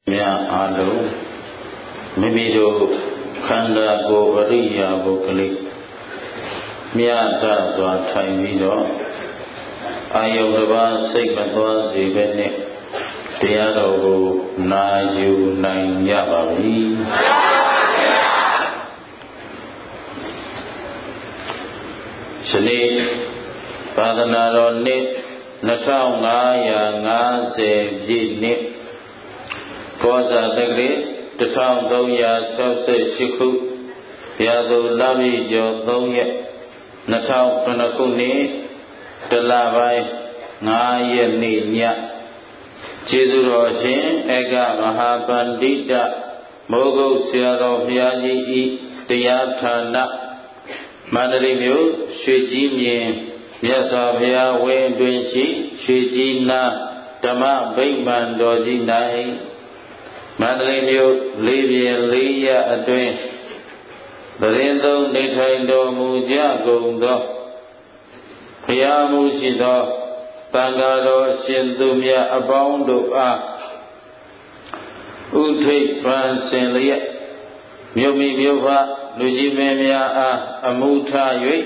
မြတ်အားလုံးမိမိတို့ခန္ဓာကိုယ်အရိယာပုဂ္ဂလိမြတ်စွာထိုင်ပြီးတော့အာယုန်တစ်ပါးစိတ်မသွားစေဘဲနဲ့တရားတော်ကိုနာယူနိုင်ကြပါပြီ။ဒီနေ့သာသနာတော်နှစ်2550ပြည့်နှစ်ကောဇာတက္ကရာ1368ခုရာသူလပြည့်ကျော်3ရက်2009ခုနှစ်တလပိုင်း5ရက်နေ့ညကျေးဇူးတော်ရှင်ဧကမဟာပန္တိတမိုးကုတ်ဆရာတော်ဘုရားကြီးဤတရားဌာနမန္တလေးမြို့ရွှေကြီးမြင်မြတ်စွာဘုရားဝင်းတွင်ရှိရွှေကြီးနာဓမ္မဗိမာန်တော်ကြီး၌မန္တလေးမြို့လေးပြင်းလေးရအတွင်းသရင်သုံးနေထိုင်တော်မူကြကုန်သောဘုရားမူရှိသောသံဃာတော်ရှင်သူမြတ်အပေါင်းတို့အားဥထိပ်ပန်းစင်လျက်မြို့မိမြို့ဖလူကြီးမင်းများအားအမှုထား၍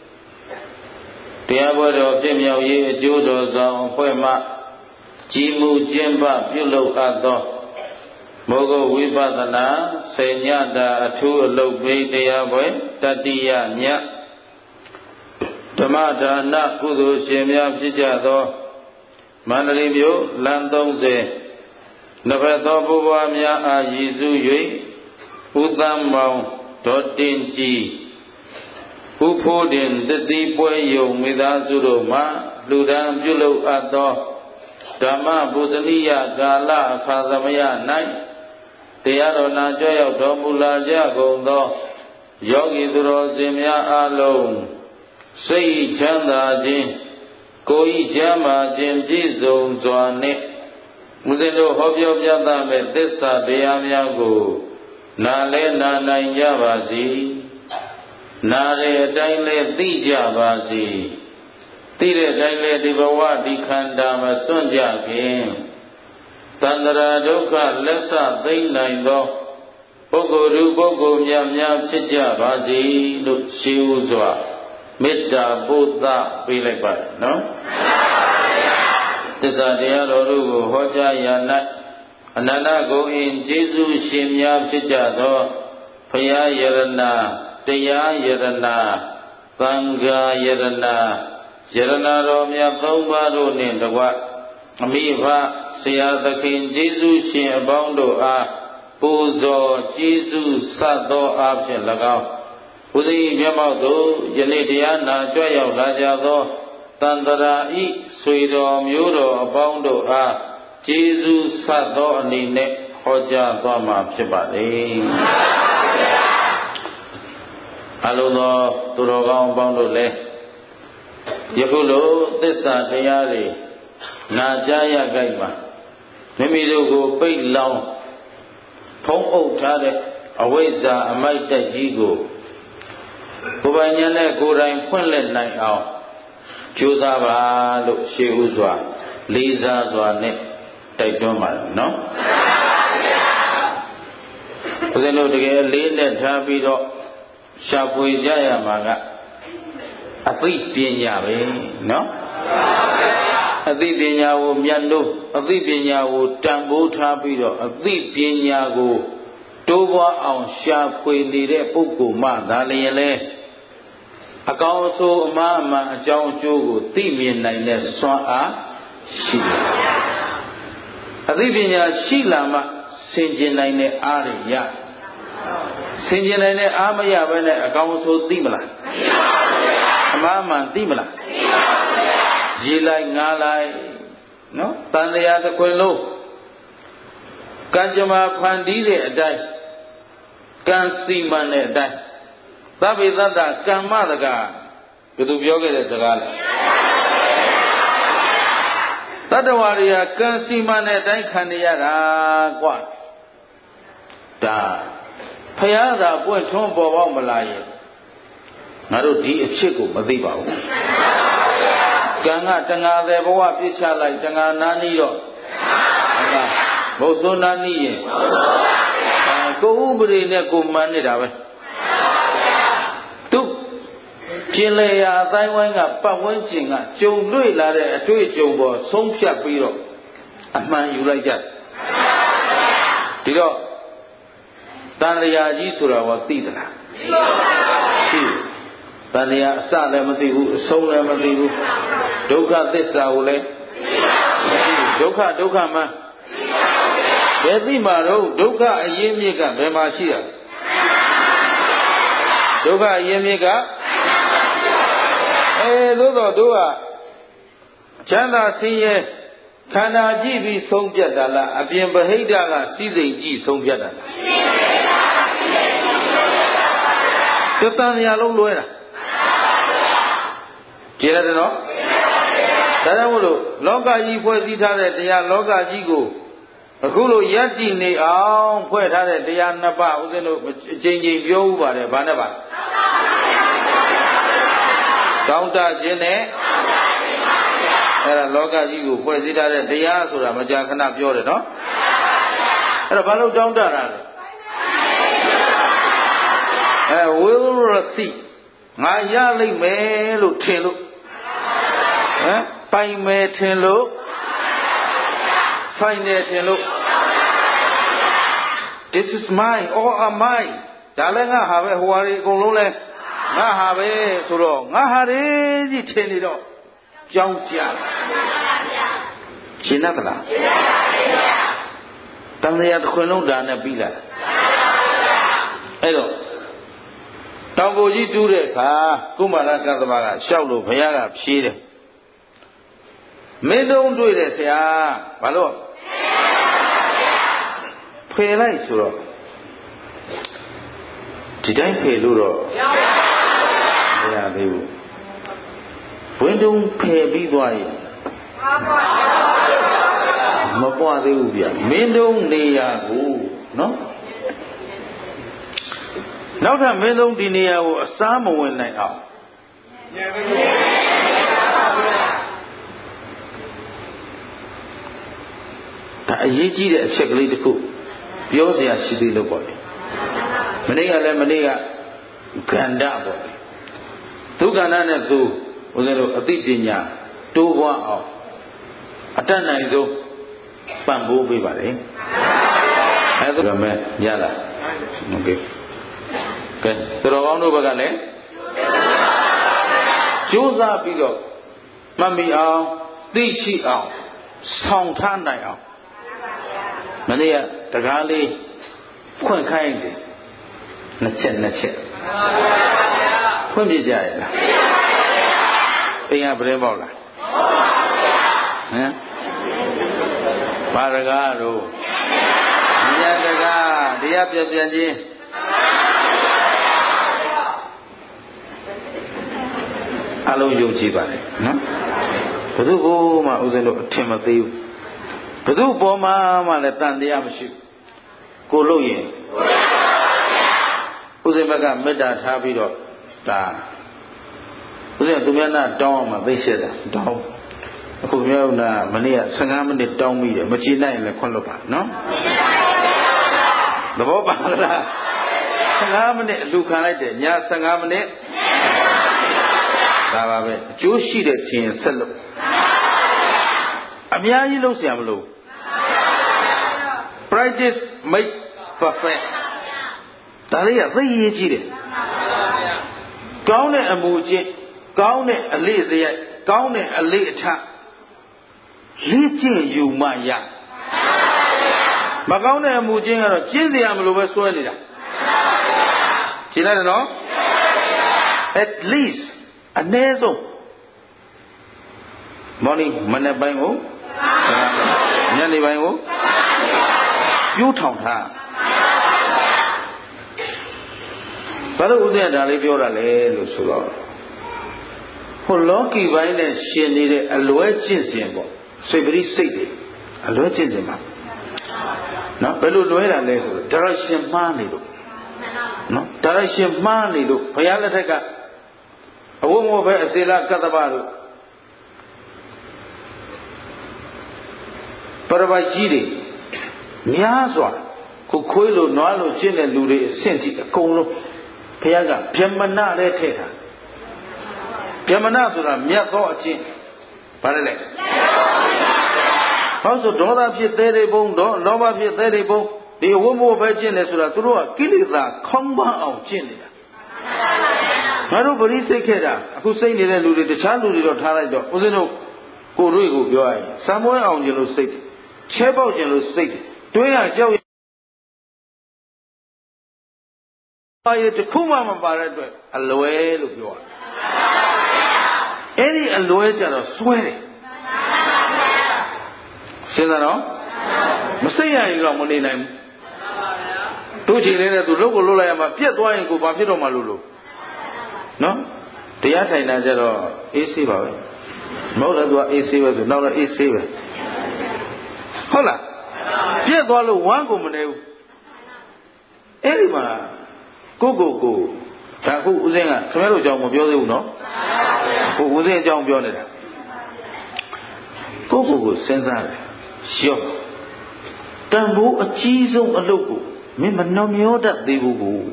တရားပွဲတော်ပြည့်မြောက်ရေးအကျိုးတော်ဆောင်အဖွဲ့မှကြီးမှုကျင့်ပပြုလုပ်အပ်သောမိုးကုတ်ဝိပဿနာစေညတာအထူးအလုပ်ပေးတရားပွဲတတိယညဓမ္မဒါနကုသိုလ်ရှင်များဖြစ်ကြသောမန္တလေးမြို့လမ်း30နဘသောဘုရားများအားရည်စူး၍ဥသံမောင်ဒေါ်တင်ကြီးဥဖိုးတင်တတိပွဲယုံမိသားစုတို့မှလူဒန်းပြုလုပ်အပ်သောဓမ္မပူဇနိယကာလအခါသမယ၌တရားတော်နာကြွရောက်တော်မူလာကြကုန်သောယောဂီသူတော်စင်များအားလုံးစိတ်ချမ်းသာခြင်းကိုယ်ဤချမ်းသာခြင်းပြည့်စုံစွာနှင့်မူဇင်တို့ဟောပြောပြသမဲ့သစ္စာတရားများကိုနာလဲနာနိုင်ကြပါစေနာတဲ့အတိုင်းလဲသိကြပါစေသိတဲ့အတိုင်းလဲဒီဘဝဒီခန္ဓာမစွန့်ကြခင်သန္တရာဒုက္ခလက်ဆသိမ့်နိုင်သောပုဂ္ဂိုလ်သူပုဂ္ဂိုလ်များဖြစ်ကြပါစေလို့ရှိဥစွာမေတ္တာပို့သပေးလိုက်ပါနော်သစ္စာတရားတော်တို့ကိုဟောကြားရ၌အနန္တဂုဏ်အင်ကျေးဇူးရှင်များဖြစ်ကြသောဘုရားယရဏတရားယရဏသံဃာယရဏယရဏတော်မြတ်သုံးပါးတို့နှင့်တကွအမိဘဆရာသခင်ကျေးဇူးရှင်အပေါင်းတို့အားပူဇော်ကျေးဇူးဆတ်သောအားဖြင့်၎င်းဘုရားမျက်မှောက်သို့ယနေ့တရားနာကြွရောက်လာကြသောတန်တရာဤဆွေတော်မျိုးတော်အပေါင်းတို့အားကျေးဇူးဆတ်သောအနေနဲ့ဟောကြားသွားမှာဖြစ်ပါလေအလုံးသောသူတော်ကောင်းအပေါင်းတို့လည်းယခုလိုသစ္စာတရားတွေနာကြားရကြိုက်မှာမိမိတို့ကိုပိတ်လောင်ဖုံးအုပ်ထားတဲ့အဝိဇ္ဇာအမိုက်တက်ကြီးကိုကိုယ်ပိုင်ဉာဏ်နဲ့ကိုယ်တိုင်ဖွင့်လှစ်နိုင်အောင်ကြိုးစားပါလို့ရှေးဥစွာလေးစားစွာနဲ့တိုက်တွန်းပါတယ်နော်ဘုရားတို့တကယ်အလေးနဲ့ထားပြီးတော့ရှာဖွေကြရမှာကအသိပညာပဲနော်အသိပညာကိုမြတ်လို့အသိပညာကိုတန်ဖိုးထားပြီးတော့အသိပညာကိုတိုးပွားအောင်ရှာဖွေနေတဲ့ပုဂ္ဂိုလ်မှသာလျှင်လေအကောင်းအဆိုးအမှားအမှန်အကြောင်းအကျိုးကိုသိမြင်နိုင်တဲ့စွမ်းအားရှိတယ်အသိပညာရှိလာမှဆင်ခြင်နိုင်တဲ့အားတွေရဆင်ခြင်နိုင်တဲ့အားမရဘဲနဲ့အကောင်းအဆိုးသိမလားသိပါဘူးဗျာအမှားအမှန်သိမလားသိပါဘူးဗျာရေးလိုက်ငားလိုက်နော်တန်တရားတစ်ခွင်လုံးကံကြမ္မာဖန်တီးတဲ့အတိုင်းကံစီမံတဲ့အတိုင်းသဗ္ဗေသတ္တကမ္မတကဘယ်သူပြောခဲ့တဲ့စကားလဲတတ္တဝါတွေကကံစီမံတဲ့အတိုင်းခံနေရတာကွာဒါဖယားသာပွင့်ထွန်းပေါ်ပေါက်မလာရဲ့ငါတို့ဒီအဖြစ်ကိုမသိပါဘူးကံကတဏှာတဲ့ဘဝပြစ်ချလိုက်တဏှာနာနီးတော့ဘုသောနာနီးရင်ကိုဥပဒေနဲ့ကိုမှန်နေတာပဲသူပြင်လေရာအတိုင်းဝိုင်းကပတ်ဝန်းကျင်ကကြုံတွေ့လာတဲ့အတွေ့အကြုံပေါ်ဆုံးဖြတ်ပြီးတော့အမှန်ယူလိုက်ကြဒီတော့တန်လျာကြီးဆိုတာကသိသလားသိတန်လျာအစလည်းမသိဘူးအဆုံးလည်းမသိဘူးဒုက္ခသစ္စာကိုလည်းဒုက္ခမှန်ဘယ်သိမှာတော့ဒုက္ခအရင်းမြစ်ကဘယ်မှာရှိတာဒုက္ခအရင်းမြစ်ကသို့တော့တို့ကချမ်းသာဆင်းရဲခန္ဓာကြည့်ပြီးဆုံးဖြတ်တာလားအပြင်ဗဟိတကစီးစိမ်ကြည့်ဆုံးဖြတ်တာလားသတ္တန်ရာလုံးလွဲတာကြည့်ရတယ်နော်ဒါကြောင့်မို့လို့လောကကြီးဖွဲ့စည်းထားတဲ့တရားလောကကြီးကိုအခုလိုယက်တည်နေအောင်ဖွဲ့ထားတဲ့တရားနှစ်ပါးဦးဇင်းတို့အချိန်ချင်းပြောဥပါတယ်ဘာနဲ့ပါကောင်းတခြင်းနဲ့အဲ့ဒါလောကကြီးကိုဖွဲ့စည်းထားတဲ့တရားဆိုတာမကြာခဏပြောတယ်နော်အဲ့တော့ဘာလို့တောင်းတတာလဲwill receive ငါရလိမ့်မယ်လို့ထင်လို့ပိုင်မယ်ထင်လို့ဆိုင်တယ်ထင်လို့ this is mine all are mine ဒါလည်းငါဟာပဲဟိုဟာတွေအကုန်လုံးလဲငါဟာပဲဆိုတော့ငါဟာတွေကြီးထင်နေတော့ကြောင်းကြရှင်းသလားတန်တရားတစ်ခွင်လုံးဒါနဲ့ပြီးလာအဲ့တော့တောင်ကိုကြီးတူးတဲ့အခါကုမာရကသမားကရှောက်လို့ဘုရားကဖြေးတယ်မင်းတုံးတွေ့တယ်ဆရာဘာလို့ဖယ်လိုက်ဆိုတော့ဒီတိုင်းဖယ်လို့တော့မရသေးဘူးဝင်းတုံးဖယ်ပြီးသွားရင်မပွားသေးဘူးဗျမင်းတုံးနေရာကိုနော်နောက်ထပ်မင်းတုံးဒီနေရာကိုအစားမဝင်နိုင်အောင်ဒါအရေးကြီးတဲ့အချက်ကလေးတစ်ခုပြောစရာရှိသေးလို့ပေါ့လေမနေ့ကလည်းမနေ့ကကန္တပေါ့လေဒုက္ခနာနဲ့သူဦးဇင်းတို့အသိပညာတိုးပွားအောင်အတတ်နိုင်ဆုံးပံ့ပိုးပေးပါလေအဲ့ဒါမဲ့ရလားโอเคကဲတော်ကောင်းတို့ဘက်ကလည်းကြိုးစားပြီးတော့မှတ်မိအောင်သိရှိအောင်ဆောင်ထားနိုင်အောင်မနေ့ကတကားလေးဖွင့်ခိုင်းတယ်နှစ်ချက်ဖွင့်ပြကြရလားအိမ်ကပြဲပေါက်လားဟမ်ဘာတကားတို့ညတကားတရားပြပြန်ချင်းအလုံးယုံကြည်ပါလေနော်ဘုသူ့ဘုမှဥစဉ်တို့အထင်မသေးဘူးဘုသူ့ပေါ်မှာမှလည်းတန်တရားမရှိဘူးကိုလို့ရင်ဥစဉ်ဘက်ကမေတ္တာထားပြီးတော့ဒါဥစဉ်သူများနာတောင်းအောင်မှသိရှက်တာတောင်းအခုမြောက်နာမနေ့က15မိနစ်တောင်းပြီးတယ်မကြည့်နိုင်ရင်လည်းခွင့်လွတ်ပါနော်သဘောပါလား15မိနစ်အလူခံလိုက်တယ်ည15မိနစ်ဒါပါပဲအကျိုးရှိတဲ့ထင်ဆက်လို့အများကြီးလုပ်เสียမလို့ practice make perfect ဒါလေးကသိရေးကြည့်တယ်ကောင်းတဲ့အမူအကျင့်ကောင်းတဲ့အလေးစရိုက်ကောင်းတဲ့အလေးအထလေ့ကျင့်ယူမှရမကောင်းတဲ့အမူအကျင့်ကတော့ကျင့်เสียမလို့ပဲစွဲနေတာရှင်းရတယ်နော် at least အနည်းဆုံး morning မနေ့ပိုင်းကိုညနေပိုင်းကိုပြိုးထောင်ထားဘာလို့ဦးဇင်းကဒါလေးပြောတာလဲလို့ဆိုတော့ဟိုလောကီပိုင်းနဲ့ရှင်နေတဲ့အလွဲကျင့်စဉ်ပေါ့စိတ်ပရိစိတ်တွေအလွဲကျင့်စဉ်ပါနော်ဘယ်လိုလွဲတာလဲဆိုတော့ direction မှားနေလို့နော် direction မှားနေလို့ဘုရားလက်ထက်ကအဝတ်မောပဲအစေလကတ္တပတို့ပရပိုက်ကြီးတွေများစွာကိုခွေးလိုနွားလိုကျင့်တဲ့လူတွေအဆင့်ကြီးအကုန်လုံးဘုရားကဗျမနနဲ့ထည့်တာဗျမနဆိုတာမြတ်သောအကျင့်ဘာလဲလဲဟောဆိုဒေါသဖြစ်သေးတယ်ဘုံလောဘဖြစ်သေးတယ်ဘုံဒီအဝတ်မို့ပဲကျင့်တယ်ဆိုတာသူတို့ကကိလေသာခေါင်းပန်းအောင်ကျင့်နေတာငါတို့ပရိစိတ်ခဲ့တာအခုစိတ်နေတဲ့လူတွေတခြားလူတွေတော့ထားလိုက်တော့ဦးဇင်းတို့ကိုယ်တွေ့ကိုပြောရရင်စံမွဲအောင်ကျင်လို့စိတ်ချဲပေါက်ကျင်လို့စိတ်တွင်းရကြောက်ပါရတခုမှမပါတဲ့အတွက်အလွဲလို့ပြောတာအဲ့ဒီအလွဲကြတော့စွဲတယ်စဉ်းစားတော့မစိတ်ရရင်တော့မနေနိုင်ဘူးတို့ချင်နေတဲ့သူလုပ်ကိုလုပ်လိုက်ရမှာပြက်သွားရင်ကိုဘာဖြစ်တော့မှလို့နော်တရားထိုင်တာကြတော့အေးဆေးပါပဲမဟုတ်လည်းသူကအေးဆေးပဲဆိုနောက်တော့အေးဆေးပဲဟုတ်လားပြက်သွားလို့ဝမ်းကိုမနေဘူးအဲ့ဒီမှာကိုဒါအခုဦးစင်းကခင်ဗျားတို့အကြောင်းမပြောသေးဘူးနော်ကိုဦးစင်းအကြောင်းပြောနေတာကိုစဉ်းစားတယ်ရော့တန်ဖိုးအကြီးဆုံးအလုပ်ကိုမင်းမနှမျောတတ်သေးဘူးကို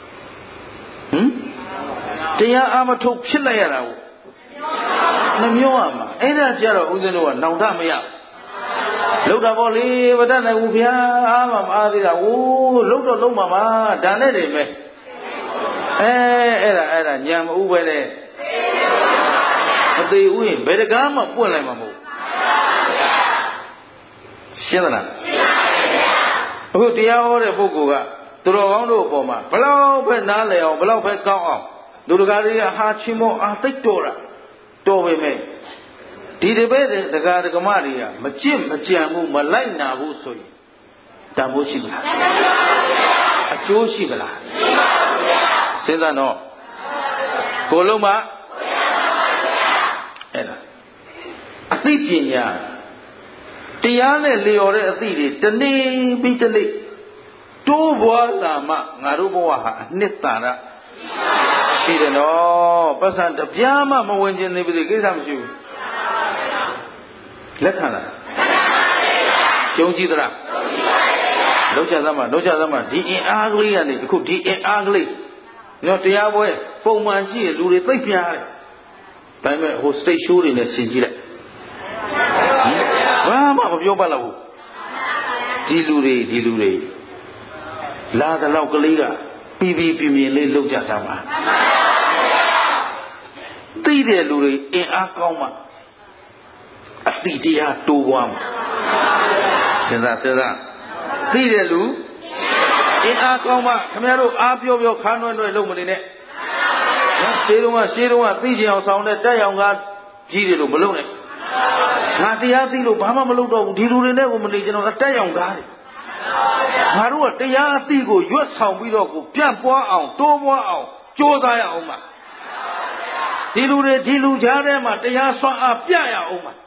တရားအမထုတ်ဖြစ်လိုက်ရတာကိုနှမျောရမှာအဲ့ဒါကြတော့ဦးဇင်းတို့ကနောင်တမရလောက်တာပေါ့လေမတတ်နိုင်ဘူးဗျာအားမအားသေးတာဟိုးလောက်တော့လုံးမှာပါဒါနဲ့တည်းပဲအဲ့ဒါညံမဥပဲလေအသေးဥရင်ဘယ်တကားမှပွင့်လိုက်မှာမဟုတ်ရှင်းသလားအခုတရားဟောတဲ့ပုဂ္ဂိုလ်ကသူတော်ကောင်းတို့အပေါ်မှာဘလောက်ပဲနားလည်အောင်ဘလောက်ပဲကောင်းအောင်လူတကာတွေကဟာချင်းမောအာသိတော်တာတော်ပေမဲ့ဒီတပည့်ဒကာဒကမတွေကမကြင့်မကြံဘူးမလိုက်နာဘူးဆိုရင်တန်ဖိုးရှိမလားအကျိုးရှိမလားရှိပါဘူးဗျာစဉ်းစားတော့ကိုလုံးမအဲ့ဒါအသိပညာတရားနဲ့လျော်တဲ့အသည့်တွေတနေ့ပြီးတနေ့တိုးပွားလာမှငါတို့ဘဝဟာအနှစ်သာရရှိတယ်နော်ပတ်စံတပြားမှမဝင်ခြင်းသေးပြီကိစ္စမရှိဘူးလက်ခံလားကြုံကြည့်သလားလောက်ချသမှာဒီအင်အားကလေးကနေအခုဒီအင်အားကလေးနော်တရားပွဲပုံမှန်ရှိရလူတွေသိပ်ပြားတယ်ဒါပေမဲ့ဟို state show တွေနဲ့ဆင်ကြည့်လိုက်ဘာမှမပြောပါတော့ဘူးဒီလူတွေလာတဲ့လောက်ကလေးကပြီးပြင်းလေးလောက်ကြတာပါသိတဲ့လူတွေအင်အားကောင်းမှအတိတရားတိုးပွားမှာစဉ်းစားသိတဲ့လူအင်အားကောင်းမှခင်ဗျားတို့အားပြောခါနွဲ့လုံးမနေနဲ့ရှေးတုန်းကသိချင်အောင်ဆောင်တဲ့တက်ရောင်ကားကြီးတွေလို့မလုပ်နဲ့ငါတရားသိလို့ဘာမှမလုပ်တော့ဘူးဒီလူတွေနဲ့ကိုမနေကျွန်တော်အတက်ရောင်ကားတယ်ငါတို့ကတရားအသိကိုရွတ်ဆောင်ပြီးတော့ကိုပြန့်ပွားအောင်တိုးပွားအောင်ကြိုးစားရအောင်ပါဒီလူကြားထဲမှာတရားဆွမ်းအားပြရအောင်ပါ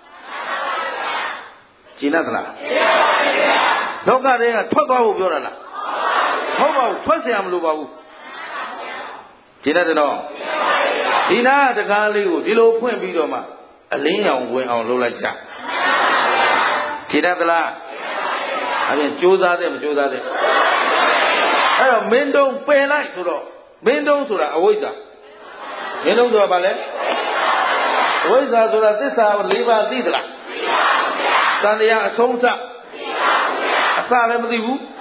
ရှင်းသလားလောကထဲကထွက်သွားဖို့ပြောတာလားဟုတ်ပါဘူးထွက်เสียမလို့ပါဘူးရှင်းတယ်နော်ဒီနာတကားလေးကိုဒီလိုဖွင့်ပြီးတော့မှအလင်းရောင်ဝင်အောင်လုပ်လိုက်ကြရှင်းတယ်လားအဲ့ဒါကြိုးစားတယ်မကြိုးစားတယ်အဲ့တော့မင်းတုံးပယ်လိုက်ဆိုတော့မင်းတုံးဆိုတာအဝိဇ္ဇာမင်းတုံးဆိုတာဘာလဲအဝိဇ္ဇာဆိုတာသစ္စာ၄ပါးသိသလားသိပါဘူးဗျာတန်တရားအဆုံးစသိပါဘူးဗျာအစလည်းမသိဘူးဘု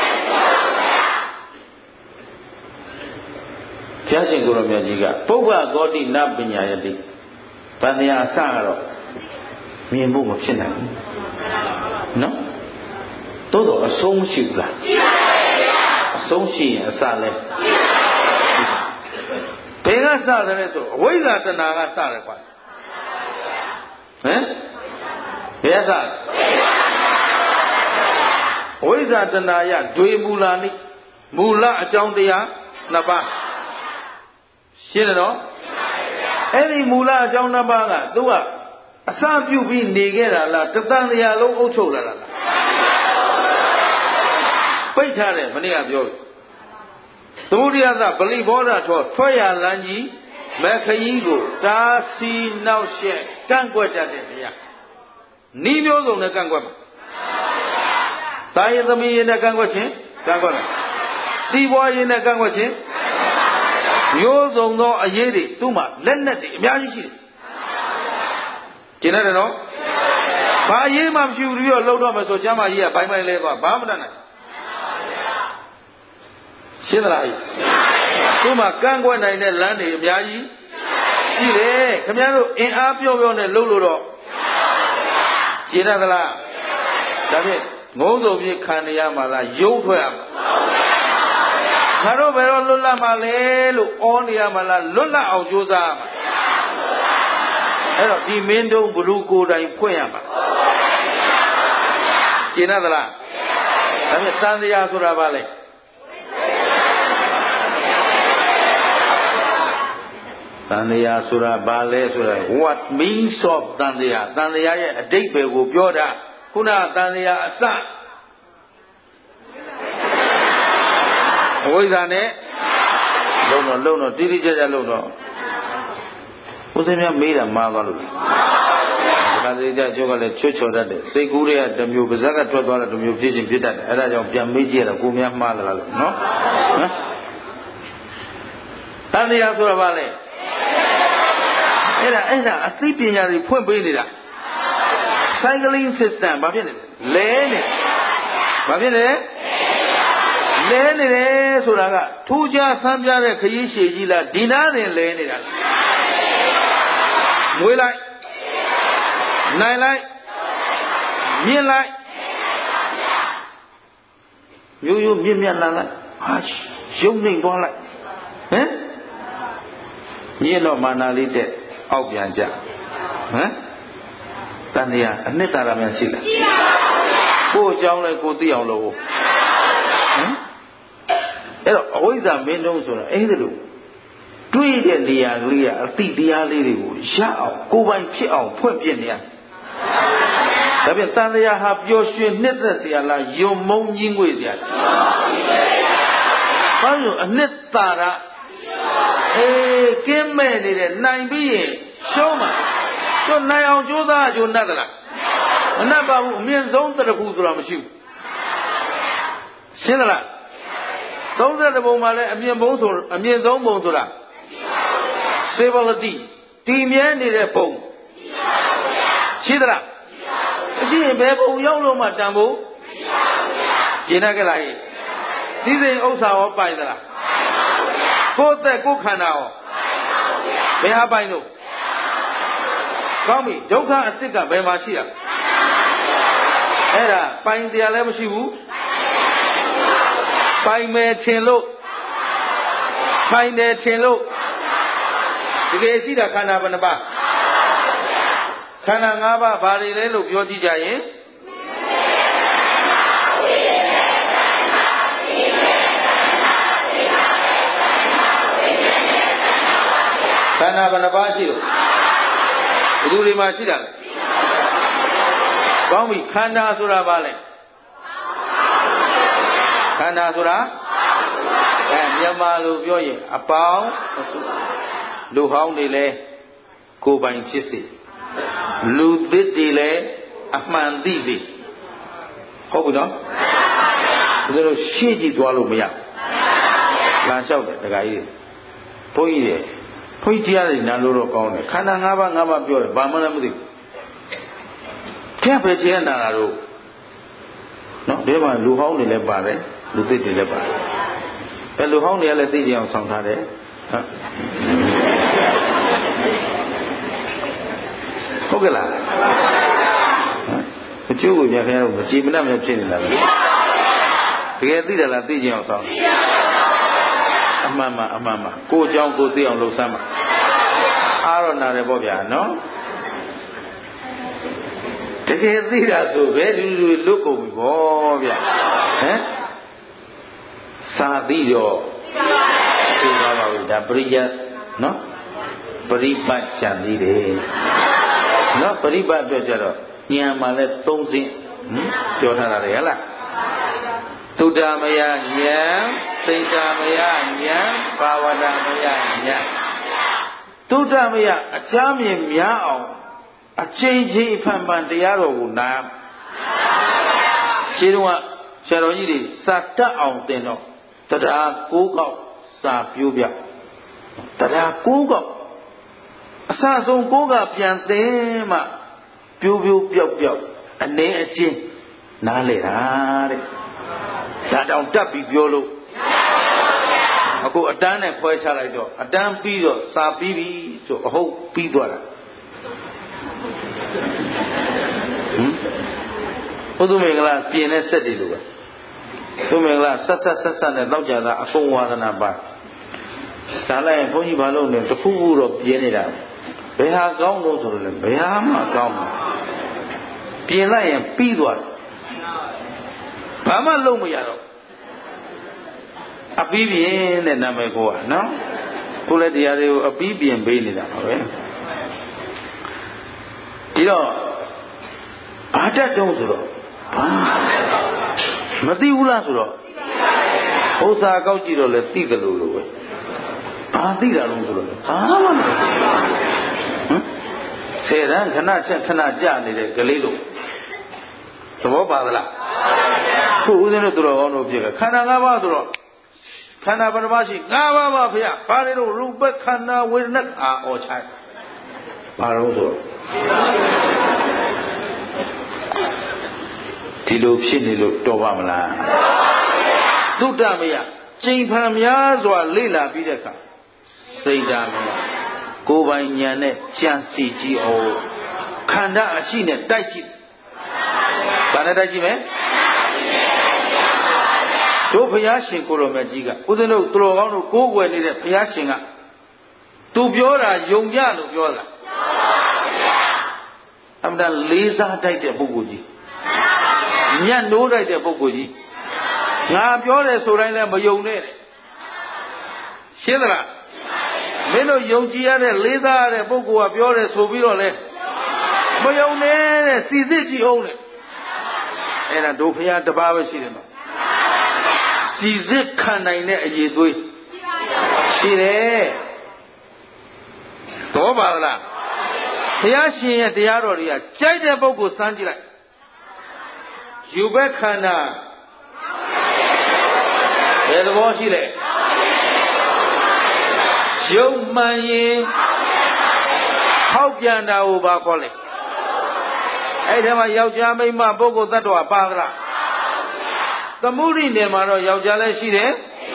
ရားရှင်ကိုရောမြတ်ကြီးကပုဗ္ဗဂောတိနပညာယတိတန်တရားအစကတော့မြင်ဖို့မဖြစ်နိုင်ဘူးနော်တိုးတော့အဆုံးမရှိဘူးလားရှိပါရဲ့ဗျာအဆုံးရှိရင်အစလည်းရှိပါရဲ့ဘယ်ကစတယ်ဆိုအဝိဇ္ဇာတဏှာကစတယ်ကွာဟမ်ဘယ်ကစအဝိဇ္ဇာတဏှာယဒွေမူလာနိမူလအကြောင်းတရားနှစ်ပါးရှင်းတယ်နော်အဲ့ဒီမူလအကြောင်းနှစ်ပါးကသူကအစပြုပြီးနေခဲ့တာလားတသံတရားလုံးအုပ်ချုပ်လာတာလားပိတ်ထားတယ်မနေ့ကပြောသမုဒိယသဗလိဘောဓထောထွက်ရလန်းကြီးမခကြီးကိုတားစီနောက်ရှက်ကန့်ကွက်တတ်တဲ့တရားနီးမျိုးစုံနဲ့ကန့်ကွက်မှာတာယသမီးရင်နဲ့ကန့်ကွက်ခြင်းကန့်ကွက်မယ်စီးပွားရေးနဲ့ကန့်ကွက်ခြင်းမျိုးစုံသောအရေးတွေသူ့မှာလက်နက်တွေအများကြီးရှိတယ်ကျင်တယ်နော်ဘာအရေးမှမရှိဘူးပြီးတော့လှုပ်တော့မယ်ဆိုကျမ်းမာကြီးကဘိုင်းဘိုင်းလဲသွားဘာမှမတတ်နိုင်ရှင်းသလားသူ့မှာကန့်ကွက်နိုင်တဲ့လမ်းတွေအများကြီးရှိတယ်ခင်ဗျားတို့အင်အားပြောနဲ့လှုပ်လို့တော့ကျင်တယ်သလားဒါဖြင့်ငုံစုံပြခံရမှာလားရုပ်ထွက်ရမှာငါတို့ဘယ်တော့လွတ်လပ်မှာလဲလို့ဩနေရမှာလားလွတ်လပ်အောင်ကြိုးစားရမှာအဲ့တော့ဒီမင်းတုံးဘလူကိုယ်တိုင်ဖွင့်ရမှာကျင်သလားဒါဖြင့်တန်တရားဆိုတာဘာလဲတန်တရားဆိုတာဘာလဲဆိုတာ what means of တန်တရားရဲ့အဓိပ္ပာယ်ကိုပြောတာခုနတန်တရားအစအဝိဇ္ဇာနဲ့လုံတော့တိတိကျကျလုံတော့ဦးစင်းများမေးတာမှားသွားလို့ဒါကကြကျုပ်ကလည်းချွတ်ချော်တတ်တယ်စိတ်ကူးတွေကတစ်မျိုးပါဇက်ကထွက်သွားတာတစ်မျိုးဖြစ်ချင်းဖြစ်တတ်တယ်အဲဒါကြောင့်ပြန်မေးကြည့်ရတာကိုများမှားလာလို့နော်တန်တရားဆိုတာဘာလဲအဲ့ဒါအသိပညာတွေဖွင့်ပေးနေတာ cycling system ဘာဖြစ်နေလဲလဲနေဘာဖြစ်နေလဲနေတယ်ဆိုတာကထူးခြားဆန်းပြတဲ့ခရီးရှည်ကြီးလားဒီနာတင်လဲနေတာမွေးလိုက်နိုင်လိုက်မြင့်လိုက်ရိုးမြင့်လာလိုက်ဟာရုံနေသွားလိုက်ဟမ်မြင့်တော့မာနာလေးတဲ့အောက်ပြန်ကြဟမ်တန်တရားအနှစ်သာရများရှိလားရှိပါဘူးကိုယ်အကြောင်းလဲကိုသိအောင်လုပ်ဟမ်အဲ့တော့အဝိဇ္ဇာမင်းတုံးဆိုတာအဲ့ဒါလို့တွေးတဲ့နေရာကလေးကအတိတရားလေးတွေကိုရအောင်ကိုယ်ပိုင်ဖြစ်အောင်ဖွင့်ပြနေရဒါပြန်တန်တရားဟာပျော်ရွှင်နှစ်သက်စရာလားယုံမုန်းကြီးငွေစရာဘာလို့အနှစ်သာရကင်းမဲ့နေတဲ့နိုင်ပြီးရင်ရှုံးမှာတို့နိုင်အောင်ကြိုးစားကြိုးနှက်သလားမနှက်ပါဘူးအမြင့်ဆုံးတရခုဆိုတာမရှိဘူးရှင်းသလား30ဘုံမှာလည်းအမြင့်ဆုံးဘုံဆိုတာ civility တည်မြဲနေတဲ့ဘုံရှိသလားမရှိရင်ဘယ်ဘုံရောက်လို့မှတန်ဖို့ရှင်းကြလားစည်းစိမ်ဥစ္စာရောပိုင်သလားကိုယ်သက်ကိုယ်ခန္ဓာရောဘယ်ဟာပိုင်လို့ကောင်းပြီဒုက္ခအစစ်ကဘယ်မှာရှိတာအဲ့ဒါပိုင်တရားလည်းမရှိဘူးပိုင်မယ်ထင်လို့ပိုင်တယ်ထင်လို့တကယ်ရှိတာခန္ဓာဘယ်နှပါးခန္ဓာ၅ပါးဘာတွေလဲလို့ပြောကြည့်ကြရင်ခန္ဓာဘယ်နှပါးရှိလို့ဘယ်သူတွေမှာရှိတာလဲကောင်းပြီခန္ဓာဆိုတာဘာလဲခန္ဓာဆိုတာမြန်မာလိုပြောရင်အပေါင်းလူဟောင်းတွေလဲကိုယ်ပိုင်ဖြစ်စေလူသစ်တွေလဲအမှန်သိပြီဟုတ်ပြီနော်ဒါလို့ရှေ့ကြည့်သွားလို့မရလာလျှောက်တယ်တခါကြီးဘုန်းကြီးတရားတွေနားလို့တော့ကောင်းတယ်ခန္ဓာ၅ပါးပြောတယ်ဘာမှလည်းမသိဘူးကြက်ပဲရှင်းနာတာတို့နော်ဒီမှာလူဟောင်းတွေလည်းပါတယ်လူသစ်တွေလည်းပါတယ်အဲလူဟောင်းတွေကလည်းသိကြအောင်ဆောင်ထားတယ်ဟုတ်ကဲ့လားအကျိုးကိုပြန်ခင်ရတော့မကြည်မနှက်မဖြစ်နေတာပဲတကယ်သိတယ်လားသိကြအောင်ဆောင်အမှန်မှကိုယ်အကြောင်းကိုသိအောင်လုပ်စမ်းပါအားရနာတယ်ပေါ့ဗျာနော်တကယ်သိတာဆိုပဲလူလွတ်ကုန်ပြီပေါ့ဗျာဟမ်စာသိတော့သိပါပါဘူးဒါပရိယနော်ပရိပတ်ချန်သေးတယ်နော်ပရိပတ်အတွက်ကျတော့ဉာဏ်မှလည်း၃စင်းပြောထားတာလေဟဲ့လားသုတ္တမယဉာဏ်သိတ္တမယဉာဏ်ဘာဝတမယဉာဏ်သုတ္တမယအချမ်းမြင်များအောင်အချိန်ချင်းဖန်ဖန်တရားတော်ကိုနားရှင်းတော့ဆရာတော်ကြီးတွေစာတတ်အောင်သင်တော့တရား9ကောက်စာပြိုးပြတရား9ကောက်အစဆုံး9ကပြန်သင်မှပြိုးပျောက်အနေအချင်းနားလေတာတဲ့ဒါတောင်တက်ပြီးပြောလို့အခုအတန်းနဲ့ခွဲချလိုက်တော့အတန်းပြီးတော့စာပြီးပြီဆိုအဟုတ်ပြီးသွားတာဘုသူမင်္ဂလာပြင်တဲ့စက်တွေလိုပဲသူမင်္ဂလာဆက်နဲ့တောက်ကြတာအကုန်ဝါဒနာပါဒါလည်းဘုန်းကြီးဘာလို့လဲတခုခုတော့ပြင်းနေတာဘယ်ဟာကောင်းလို့ဆိုတော့လေဘယ်ဟာမှကောင်းဘူးပြင်လိုက်ရင်ပြီးသွားတယ်ဘာမှလုပ်မရတော့အပီးပြင်တဲ့နာမည်ကိုကနော်ခုလည်းတရားတွေကိုအပီးပြင်ပေးနေတာပါပဲဒီတော့ဘာတတ်တုံးဆိုတော့ဘာမသိဘူးလားဆိုတော့ဥစ္စာကောက်ကြည့်တော့လေသိတယ်လို့ပဲဘာသိတာလို့ဆိုတော့ဘာမှမသိဆယ်တန်းခဏချက်ခဏကြနေတဲ့ကလေးတို့သဘောပါသလားခုဦးဇင်းတို့သူတော်ကောင်းတို့ဖြစ်ခန္ဓာ၅ပါးဆိုတော့ခန္ဓာပရမရှိ၅ပါးပါဖေရဘာတွေတော့ရူပခန္ဓာဝေဒနာအော်ချိုင်ဘာလို့ဆိုဒီလိုဖြစ်နေလို့တော်ပါမလားသုတ္တမယကျင့်ဖန်များစွာလေ့လာပြီးတဲ့အခါစိတ်ဓာတ်မယကိုယ်ပိုင်ဉာဏ်နဲ့ကြံစီကြည့်အောင်ခန္ဓာအရှိနဲ့တိုက်ကြည့်ဘာနဲ့တိုက်ကြည့်မလဲတို့ဘုရားရှင်ကိုရောမြတ်ကြီးကဦးဇင်းတို့သူတော်ကောင်းတို့ကိုးကွယ်နေတဲ့ဘုရားရှင်ကသူပြောတာယုံကြလို့ပြောတာအမှန်တန်လေးစားတိုက်တဲ့ပုဂ္ဂိုလ်ကြီးညံ့နိုးတိုက်တဲ့ပုဂ္ဂိုလ်ကြီးငါပြောတယ်ဆိုတိုင်းလည်းမယုံနဲ့တဲ့ရှင်းသလားမင်းတို့ယုံကြည်ရတဲ့လေးစားရတဲ့ပုဂ္ဂိုလ်ကပြောတယ်ဆိုပြီးတော့လဲမယုံနဲ့တဲ့စီစစ်ကြည့်အောင်တဲ့အဲ့ဒါတို့ဘုရားတပါးပဲရှိတယ်နော်စီစစ်ခံနိုင်တဲ့အရေးသွေးရှိတယ်တော့ပါလားဘုရားရှင်ရဲ့တရားတော်တွေကကြိုက်တဲ့ပုဂ္ဂိုလ်စမ်းကြည့်လိုက်ယူဘက်ခန္ဓာဘယ်သဘောရှိလဲယုံမှန်ရင်ဟောက်ပြန်တာကိုဘာခေါ်လဲအဲ့ဒီမှာယောက်ျားမိန်းမပုဂ္ဂိုလ်သတ္တဝါပါသလားသမုဒိနယ်မှာတော့ယောက်ျားလည်းရှိတယ်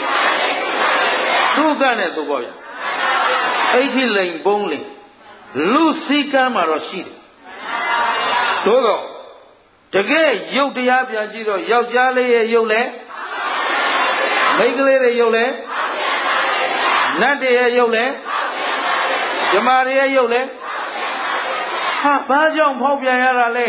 သူကနဲ့သူပေါ့ဗျအိဋ္ဌိလိန်ပုံးလိန်လူစည်းကမ်းမှာတော့ရှိတယ်သို့တော့တကယ်ရုပ်တရားပြန်ကြည့်တော့ယောက်ျားလေးရဲ့ရုပ်လဲမိန်းကလေးရဲ့ရုပ်လဲနတ်တွေရဲ့ရုပ်လဲဓမ္မတွေရဲ့ရုပ်လဲဟာဘာကြောင့်ဖောက်ပြန်ရတာလဲ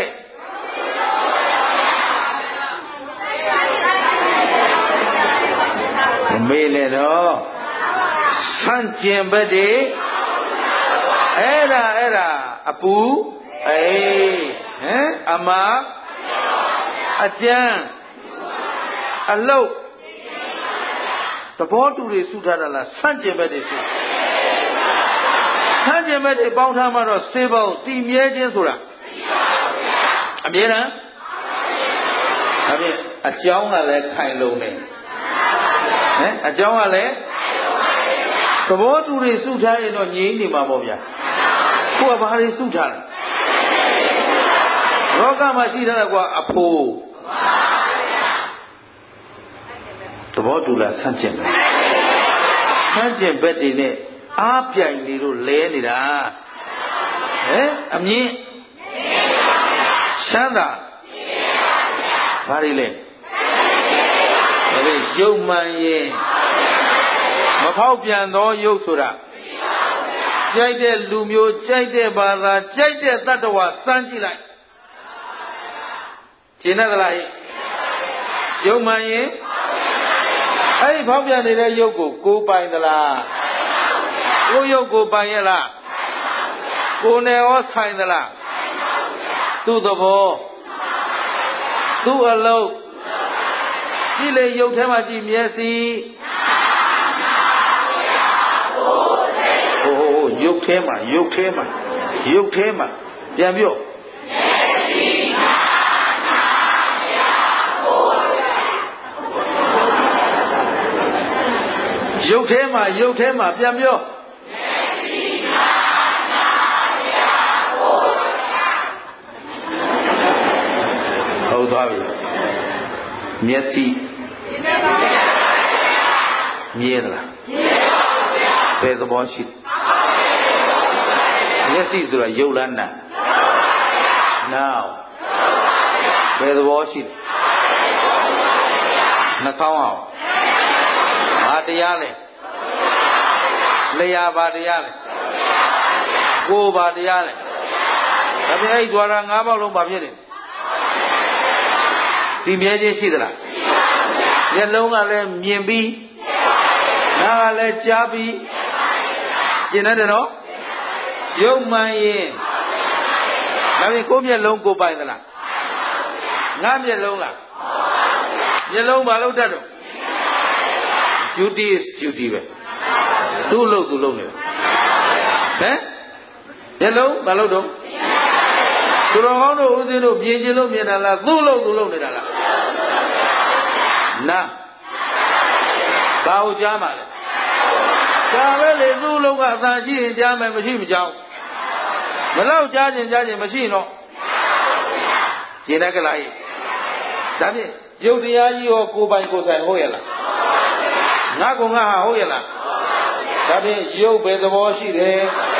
မေးလေတော့ဆန့်ကျင်ဘက်တွေအဲ့ဒါအပူအေးဟမ်အမအကျန်းအလုတ်သဘောတူတွေစုထားတာလားဆန့်ကျင်ဘက်တွေစုဆန့်ကျင်ဘက်တွေပေါင်းထားမှတော့စေပေါင်းတည်မြဲခြင်းဆိုတာအမြဲတမ်းဒါဖြင့်အကြောင်းကလည်းခိုင်လုံနေဟမ်အကြောင်းကလည်းသဘောတူတွေစုထားရင်တော့ငြိမ်းနေမှာပေါ့ဗျာကိုကဘာတွေစုထားလဲလောကမှာရှိထားတာကအဖိုးသဘောတူလားဆန့်ကျင်ပဲဆန့်ကျင်ဘက်တွေနဲ့အားပြိုင်နေလို့လဲနေတာဟမ်အမြင့်ချမ်းသာဘာတွေလဲဒါရုပ်မှန်ရင်မဖောက်ပြန်သောရုပ်ဆိုတာကြိုက်တဲ့လူမျိုးကြိုက်တဲ့ဘာသာကြိုက်တဲ့တ attva စမ်းကြည့်လိုက်ရှင်းသလားရုပ်မှန်ရင်အဲ့ဒီဖောက်ပြန်နေတဲ့ရုပ်ကိုပိုင်သလားကိုရုပ်ကိုပိုင်ရဲ့လားကိုယ်နဲ့ရောဆိုင်သလားသူ့သဘောသူ့အလုပ်ကြည့်လေရုပ်ထဲမှာကြည့်မျက်စိဟိုရုပ်ထဲမှာပြန်ပြောရုပ်ထဲမှာပြန်ပြောဟုတ်သွားပြီမျက်စိမြဲသလားဘယ်သဘောရှိမျက်စိဆိုတာရုပ်လားနာနောက်ဘယ်သဘောရှိနှာခေါင်းအောင်ဘာတရားလဲလျှာဘာတရားလဲကိုယ်ဘာတရားလဲဒါပေမဲ့အဲ့ द्वार ၅ပါးလုံးဘာဖြစ်လဲဒီမြဲခြင်းရှိသလားမျက်လုံးကလည်းမြင်ပြီးနားကလည်းကြားပြီးကျင်တယ်နော်ရုပ်မှန်ရင်ဒါပေမဲ့ကိုယ်မျက်လုံးကိုပိုင်သလားငါမျက်လုံးလားမျက်လုံးဘာလို့တတ်တော့ duty is duty ပဲသူ့လို့သူလုပ်နေတယ်မျက်လုံးဘာလို့တော့သူတော်ကောင်းတို့ဦးဇင်းတို့မြင်ခြင်းလို့မြင်တာလားသူ့လို့သူလုပ်နေတာလားနာဘာကိုကြားမှာလဲကြားပဲလေသူ့လို့ကအသာရှိရင်ကြားမယ်မရှိမကြောက်ဘယ်တော့ကြားခြင်းမရှိတော့ကျင်တဲ့ကလားဒါဖြင့်ရုပ်တရားကြီးရောကိုယ်ပိုင်ကိုယ်ဆိုင်ဟုတ်ရလားငါကငါဟာဟုတ်ရလားဒါဖြင့်ရုပ်ပဲသဘောရှိတယ်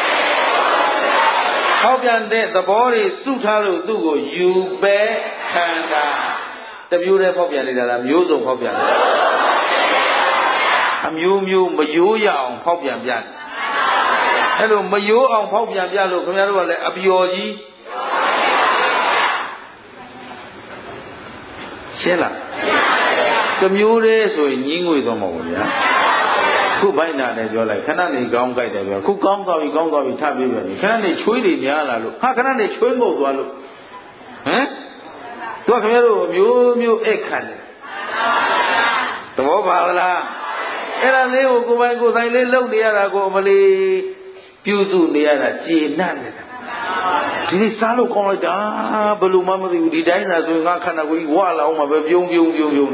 ဟောက်ပြန်တဲ့သဘောတွေစုထားလို့သူ့ကိုယူပဲခန္ဓာတမျိုးတည်းဖောက်ပြန်နေတာလားမျိုးစုံဖောက်ပြန်နေတာအမျိုးမျိုးမယိုးရအောင်ဖောက်ပြန်ပြတယ်အဲ့လိုမယိုးအောင်ဖောက်ပြန်ပြလို့ခင်ဗျားတို့ကလည်းအပျော်ကြီးရှင်းလားတမျိုးတည်းဆိုရင်ညင်းငွေတော့မဟုတ်ဘူးဗျာခုဘိုက်နာနဲ့ပြောလိုက်ခဏနေကောင်းကြိုက်တယ်ပြောခုကောင်းသွားပြီထပ်ပြီးပြန်ပြီခဏနေချွေးတွေများလာလို့ခဏနေချွေးငုတ်သွားလို့သူကခင်ဗျားတို့မျိုးအိတ်ခံတယ်သဘောပါလားအဲ့ဒါလေးကိုကိုယ်ပိုင်ကိုယ်ဆိုင်လေးလုပ်နေရတာကိုမလီပြုစုနေရတာကျေနပ်နေတာဒီနေ့စားလို့ကောင်းလိုက်တာဘယ်လိုမှမသိဘူးဒီတိုင်းသာဆိုရင်ငါခန္ဓာကိုယ်ကြီးဝါလာအောင်မှပဲပြုံးနေ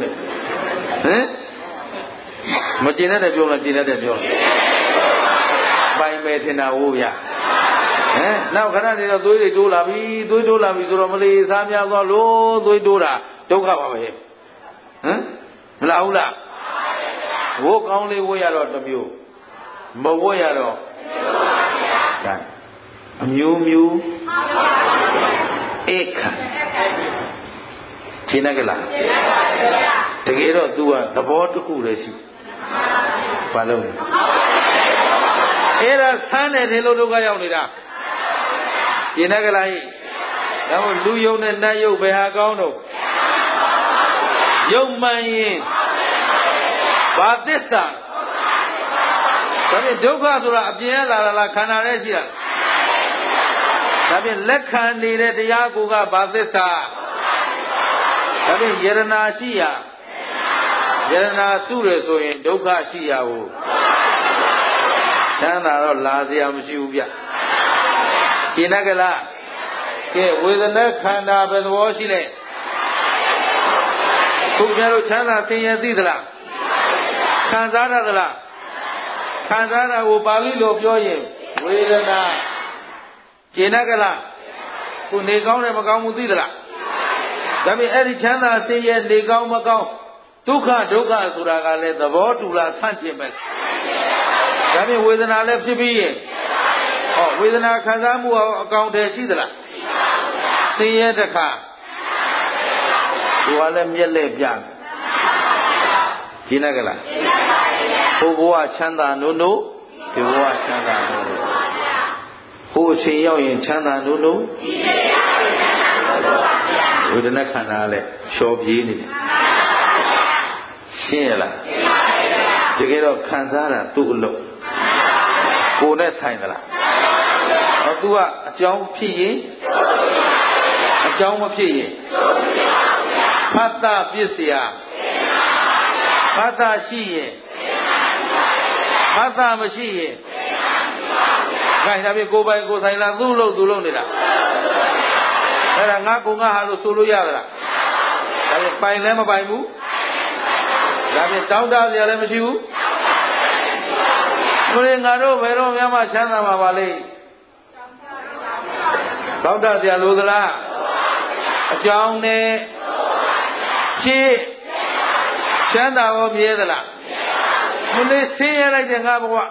မကျေနပ်တဲ့ပြုံးလားကျေနပ်တဲ့ပြုံးပိုင်မယ်ထင်တာဟုတ်ဗျာနောက်ခဏနေတော့သွေးတွေတိုးလာပြီဆိုတော့မလီစားများသွားလို့သွေးတိုးတာဒုက္ခပါပဲမလားဟုတ်လားဝိုးကောင်းလေးဝိုးရတော့တစ်မျိုးမဝိုးရတော့ဒါအမျိုးဧကရှင်းတယ်ကလားတကယ်တော့ तू ကသဘောတစ်ခုတည်းရှိဘာလို့အဲ့ဒါဆန်းတယ်ထင်လို့ဒုက္ခရောက်နေတာရှင်းတယ်ကလားဟိဒါမို့လူယုံနဲ့နတ်ယုံဘယ်ဟာကောင်းတော့ယုံမှန်ရင်ဘာသစ္စာဒါဖြင့်ဒုက္ခဆိုတာအပြင်လာလားခန္ဓာထဲရှိတာဒါဖြင့်လက်ခံနေတဲ့တရားကိုကဘာသစ္စာဒါဖြင့်ယရနာရှိရာယရနာစုရဆိုရင်ဒုက္ခရှိရာကိုချမ်းသာတော့လာစရာမရှိဘူးဗျရှင်းတယ်ကလားကဲဝေဒနာခန္ဓာဘယ်သဘောရှိလဲခုများတို့ချမ်းသာဆင်းရဲသိသလားခံစားရသလားခံစားတာကိုပါဠိလိုပြောရင်ဝေဒနာကျင်တတ်ကလားခုနေကောင်းတယ်မကောင်းဘူးသိသလားဒါပေမဲ့အဲ့ဒီချမ်းသာဆင်းရဲနေကောင်းမကောင်းဒုက္ခဆိုတာကလည်းသဘောတူလားဆန့်ကျင်ပဲဒါပေမဲ့ဝေဒနာလည်းဖြစ်ပြီးရင်ဝေဒနာခံစားမှုအကောင်တည်းရှိသလားဆင်းရဲတစ်ခါသူကလည်းမျက်လက်ပြတယ်ကျင်တတ်ကလားဟိုဘဝချမ်းသာနိုးနိုးဒီဘဝချမ်းသာနိုးနိုးဟိုအချိန်ရောက်ရင်ချမ်းသာနိုးနိုးဝေဒနာခန္ဓာလည်းလျှော်ပြေးနေတယ်ရှင်းရလားတကယ်တော့ခံစားတာသူ့အလုပ်ကိုယ်နဲ့ဆိုင်သလားသူကအကြောင်းဖြစ်ရင်အကြောင်းမဖြစ်ရင်ဖတ်တာပြစ်เสียဖတ်တာရှိရင်ဖတ်တာမရှိရင်ခိုင်တာပြကိုယ်ပိုင်ကိုယ်ဆိုင်လားသူ့လို့သူလုပ်နေတာအဲ့ဒါငါကငါဟာလို့ဆိုလို့ရသလားဒါပြန်ပိုင်လည်းမပိုင်ဘူးဒါပြန်တောင်းတစရာလည်းမရှိဘူးဘယ်ငါတို့ဘယ်တော့မှချမ်းသာမှာပါလေသောက်တဆရာလိုသလားအကြောင်းနဲ့ဖြည့်ချမ်းသာရောမြဲသလားမလေးဆင်းရဲလိုက်တဲ့ငါဘဝ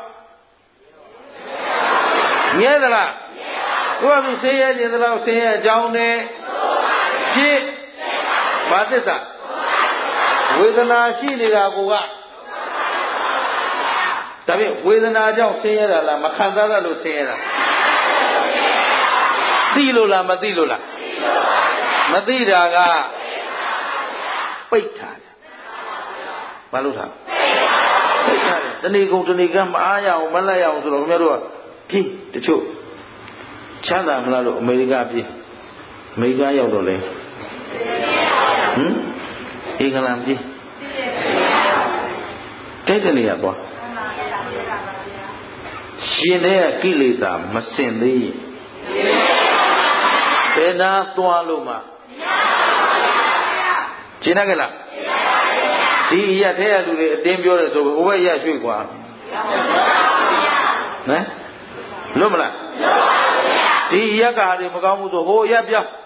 မြဲသလားကိုယ်ကသူဆင်းရဲခြင်းသလားဆင်းရဲအကြောင်းနဲ့ဖြည့်ဘာသစ္စာဝေဒနာရှိနေတာကိုကဒါဖြင့်ဝေဒနာကြောင့်ဆင်းရဲတာလားမခံစားရလို့ဆင်းရဲတာသိလို့လားမသိလို့လားမသိတာကပိတ်ထားတယ်ဘာလို့ထားပိတ်ထားတယ်တဏီကုံတဏီကမအားရအောင်မလိုက်ရအောင်ဆိုတော့ခင်ဗျားတို့ကပြေးတချို့ချမ်းသာမလားလို့အမေရိကပြေးအမေရိကရောက်တော့လေအင်္ဂလန်ပြေးတဲ့နေရာပေါ့ရှင်တဲ့ကိလေသာမစင်သေးရင်ဘယ်နာသွားလို့မှရှင်းတယ်ကလားဒီအရက်ထဲရလူတွေအတင်းပြောတယ်ဆိုဘဝရရွှေ့กว่าဟမ်လွတ်မလားဒီရက်ကဟာတွေမကောင်းဘူးဆိုဟိုရက်ပြောင်း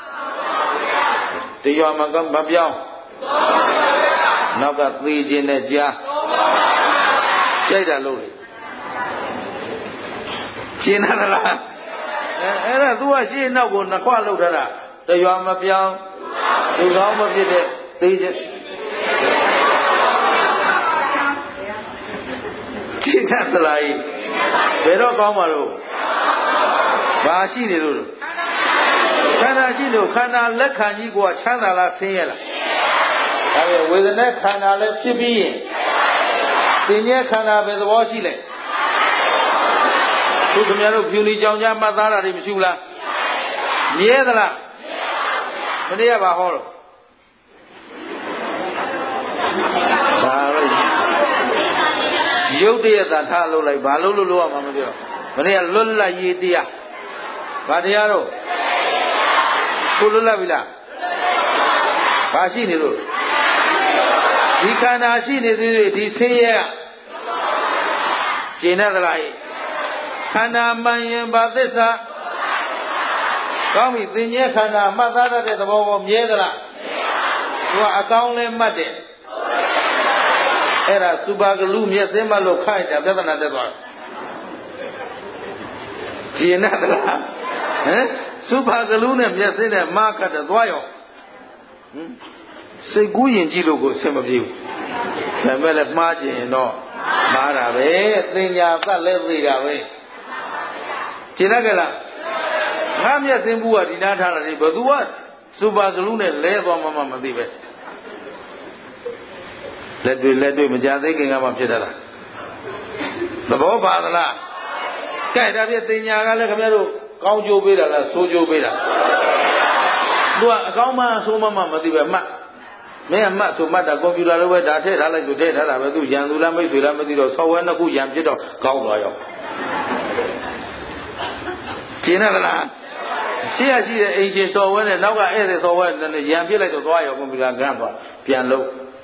တရွာမှာကမပြောင်းနောက်ကသေခြင်းနဲ့ကြားကြိုက်တာလို့ရှင်းတယ်လားအဲ့ဒါ तू ကရှင်းနောက်ကိုနှစ်ခွလောက်ထားတာတရွာမပြောင်းလူကောင်းမဖြစ်တဲ့သေခြင်းရှင်းတယ်လားဘယ်တော့ကောင်းမှာလို့ဘာရှိနေလို့ခန္ဓာရှိလို့ခန္ဓာလက်ခံကြီးကချမ်းသာလားဆင်းရဲလားဒါပဲဝေဒနာခန္ဓာလည်းဖြစ်ပြီးရင်သင်္ညေခန္ဓာပဲသဘောရှိလဲသူခင်ဗျားတို့ဖြူလီကြောင်ကြမှတ်သားတာတွေမရှိဘူးလားမြဲသလားမနေ့ကဘာဟောလို့ဒါပဲရုပ်တရက်သာထားလို့လိုက်ဘာလို့လို့ရမှာမပြောမနေ့ကလွတ်လပ်ရေးတရားဘာတရားတော့ကိုလွတ်လပ်ပြီလားဘာရှိနေလို့ဒီခန္ဓာရှိနေသေးသေးဒီဆင်းရဲကျင်တဲ့လားခန္ဓာမှန်ရင်ဘာသစ္စာကောင်းပြီသင်္ညေခန္ဓာမှတ်သားတတ်တဲ့သဘောကိုမြဲသလားသူကအကောင်းလဲမှတ်တယ်အဲ့ဒါစူပါဂလူမျက်စင်းမလို့ခိုက်တာပြဿနာတက်သွားကျင်တဲ့လားဟမ်စူပါဂလူနဲ့မျက်စင်းနဲ့မားခတ်တယ်သွားရောစိတ်ကူးရင်ကြည့်လို့ကိုအဆင်မပြေဘူးဒါပေမဲ့လည်းမှားကျင်ရင်တော့မှားတာပဲသင်ညာသတ်လဲသိတာပဲကျင်တယ်လားငါမျက်စင်းဘူးကဒီနားထားတာဒီဘယ်သူကစူပါဂလူနဲ့လဲသွားမှမသိပဲလက်တွေ့မကြသေးခင်ကမှဖြစ်တာလားသဘောပါသလားကဲဒါပြတင်ညာကလည်းခင်ဗျားတို့ကောင်းကျိုးပေးတာလားဆိုးကျိုးပေးတာသူကအကောင်းမှဆိုးမှမသိပဲမှတ်မင်းကမှတ်ဆိုမှတ်တာကွန်ပျူတာလိုပဲဒါထည့်ထားလိုက်ဆိုထည့်ထားတာပဲသူရန်သူလားမိတ်ဆွေလားမသိတော့ software နှစ်ခုရန်ဖြစ်တော့ကောင်းသွားရောကျင်းရလားရှေ့ရရှိတဲ့အိမ်ရှင် software နဲ့နောက်ကဧည့်သည် software နဲ့ရန်ဖြစ်လိုက်တော့သွားရောကွန်ပျူတာကန်းသွားပြန်လို့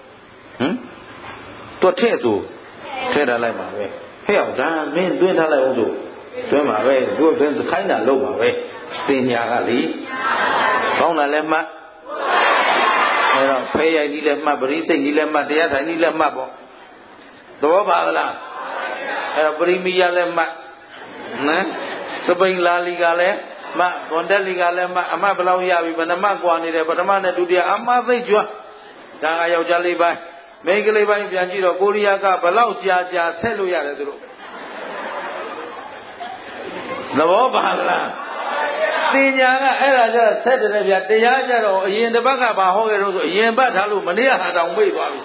တော့ထည့်ဆိုထည့်ထားလိုက်ပါပဲဟဲ့အောင်ဒါမင်းတွင်းထားလိုက်အောင်ဆိုတွင်းပါပဲသူ့တွင်းခိုင်းတာလုပ်ပါပဲပညာကလေကောင်းတာလည်းမှတ်အဲ့တော့ဖဲရိုက်ကြီးလည်းမှတ်ပရိစိတ်ကြီးလည်းမှတ်တရားထိုင်ကြီးလည်းမှတ်ပေါ့သဘောပါလားအဲ့တော့ပရိမီယာလည်းမှတ်နော်စပိန်လာလီကလည်းမှတ်ကွန်တက်လီကလည်းမှတ်အမှတ်ဘယ်လောက်ရပြီဘယ်နှမှတ်ကွာနေတယ်ပထမနဲ့ဒုတိယအမှတ်သိကျွမ်းဒါကယောက်ျားလေးပိုင်းမိန်းကလေးပိုင်းပြန်ကြည့်တော့ကိုရီးယားကဘယ်လောက်ကြာဆက်လို့ရတယ်သူတို့သဘောပါလားသင်ညာကအဲ့ဒါကြဆက်တယ်ဗျာတရားကြတော့အရင်တစ်ပတ်ကဘာဟောခဲ့တော့ဆိုအရင်ပတ်ထားလို့မနေ့ကဟာတောင်မေ့သွားပြီ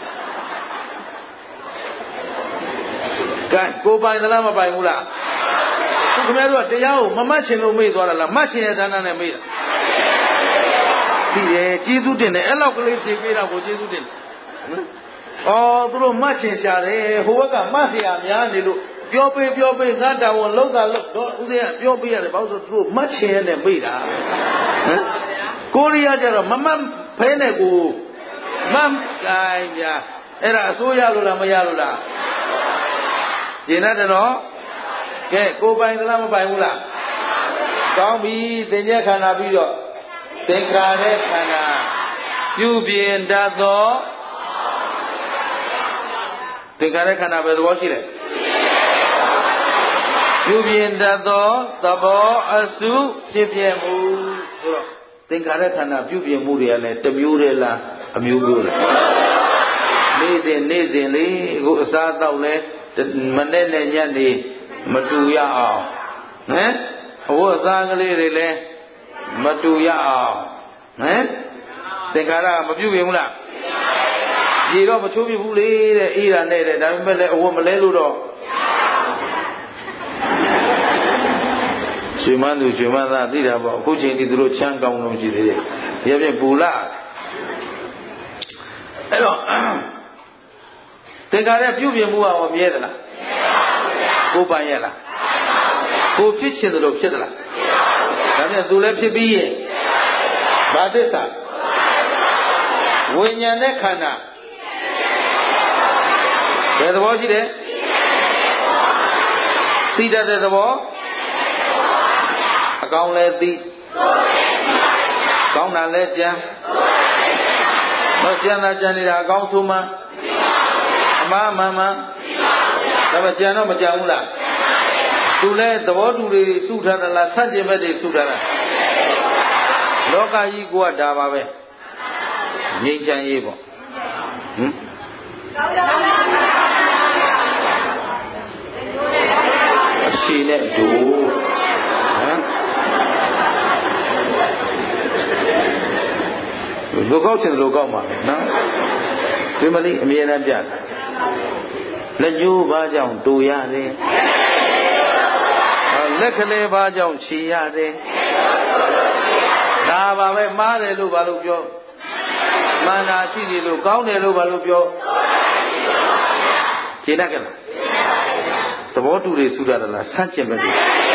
ကဲကိုပိုင်သလားမပိုင်ဘူးလားသူခင်ဗျားတို့ကတရားကိုမမှတ်ချင်လို့မေ့သွားတာလားမှတ်ချင်တဲ့ဌာနနဲ့မေ့တာဒီရဲ့ကျေးဇူးတင်တယ်အဲ့လောက်ကလေးဖြေပေးတာကိုကျေးဇူးတင်တယ်နော်သူတို့မှတ်ချင်ရှာတယ်ဟိုဘက်ကမှတ်เสียများနေလို့ပြောပေးငါတာဝန်လောက်တာလောက်တော့ဦးဇင်းကပြောပေးရတယ်ဘာလို့ဆိုသူတို့မှတ်ချင်ရတဲ့မေ့တာဟမ်ကိုရီးယားကျတော့မမှတ်ဖဲနဲ့ကိုမှတ်ကိုင်းဗျာအဲ့ဒါအစိုးရလို့လားမရလို့လားရှင်ရတယ်နော်ကဲကိုပိုင်သလားမပိုင်ဘူးလားကောင်းပြီသင်္ကြန်ခန္ဓာပြီးတော့သင်္ခါရခန္ဓာပြုပြင်တတ်သောသင်္ခါရခန္ဓာပဲသဘောရှိတယ်ပြုပြင်တတ်သောသဘောအစုဖြစ်ပြမှုဆိုတော့သင်္ခါရခန္ဓာပြုပြင်မှုတွေကလည်းတစ်မျိုးတည်းလားအမျိုးမျိုးလားနေ့စဉ်လေအခုအစားအသောက်လဲမနေ့နဲ့ညနေမတူရအောင်ဟမ်အဝတ်အစားကလေးတွေလည်းမတူရအောင်ဟမ်သင်္ခါရမပြုပြင်ဘူးလားရေတော့မချိုးပြဘူးလေတဲ့အေးတာနဲ့တဲ့ဒါပေမဲ့လည်းအဝတ်မလဲလို့တော့ရွှေမန်းသူရွှေမန်းသားသိတာပေါ့အခုချိန်ဒီသူတို့ချမ်းကောင်းလို့ရှိသေးတယ်ရပြပူလာအဲ့တော့သင်္ခါရပြုပြင်မှုကမြဲသလားကိုပိုင်ရလားကိုဖြစ်ချင်တယ်လို့ဖြစ်သလားဒါပြန်သူလည်းဖြစ်ပြီးရဲ့ဘာသစ္စာဝိညာဉ်နဲ့ခန္ဓာဘယ်သဘောရှိတယ်သိတတ်တဲ့သဘောအကောင်းလည်းသိကောင်းတာလည်းကြံတော့ကြံတာကြံနေတာအကောင်းဆုံးမှအမှားမှန်မှန်ဒါပေမဲ့ကြံတော့မကြံဘူးလားသူလဲသဘောတူတွေစုထားသလားဆန့်ကျင်ဘက်တွေစုထားတာလောကကြီးကဒါပါပဲငြိမ်းချမ်းရေးပေါ့ဟင်အရှိနဲ့အတူဟမ်လူကောက်ချင်တယ်လို့ကောက်ပါမယ်နော်ဒီမလေးအမြဲတမ်းပြတယ်လက်ညှိုးဘာကြောင့်တူရတယ်လက်ကလေးဘာကြောင့်ခြေရတယ်ဒါပါပဲမှားတယ်လို့ဘာလို့ပြောမာနာရှိတယ်လို့ကောင်းတယ်လို့ဘာလို့ပြောခြေတတ်ကြလားသဘောတူတွေစုရတယ်လားဆန့်ကျင်ဘက်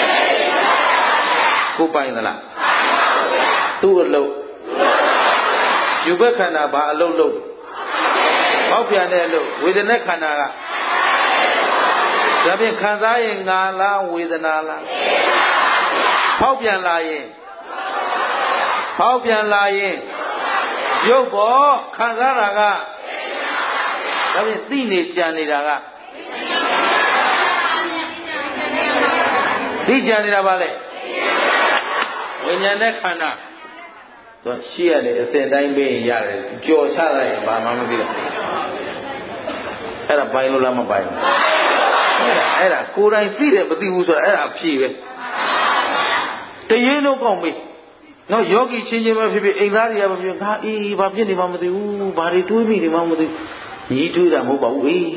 တွေကိုပိုင်သလားသူ့အလုပ်ယူဘက်ခန္ဓာဘာအလုပ်လုပ်ဟောက်ပြန်တဲ့အလုပ်ဝေဒနာခန္ဓာကဒါဖြင့်ခံစားရင်ငါလားဝေဒနာလားဟောက်ပြန်လာရင်ရုပ်ပေါ်ခံစားတာကဒါဖြင့်သိနေကြံနေတာကသိကြံနေတာပါလေဝိညာဉ်နဲ့ခန္ဓာသူရှိရတယ်အစဉ်တိုင်းပေးရင်ရတယ်ကြော်ချလိုက်ရင်ဘာမှမသိတော့အဲ့ဒါပိုင်လို့လားမပိုင်ဘူးအဲ့ဒါကိုယ်တိုင်သိတယ်မသိဘူးဆိုတော့အဲ့ဒါအဖြေပဲတရေလုံးကောင်းပြီနော်ယောဂီချင်းချင်းပဲဖြစ်ဖြစ်အိမ်သားတွေကပဲဖြစ်ငါအေးဘာဖြစ်နေမှမသိဘူးဘာတွေတွေးမိနေမှမသိဘူးညီတွေးတာမဟုတ်ပါဘူးအေး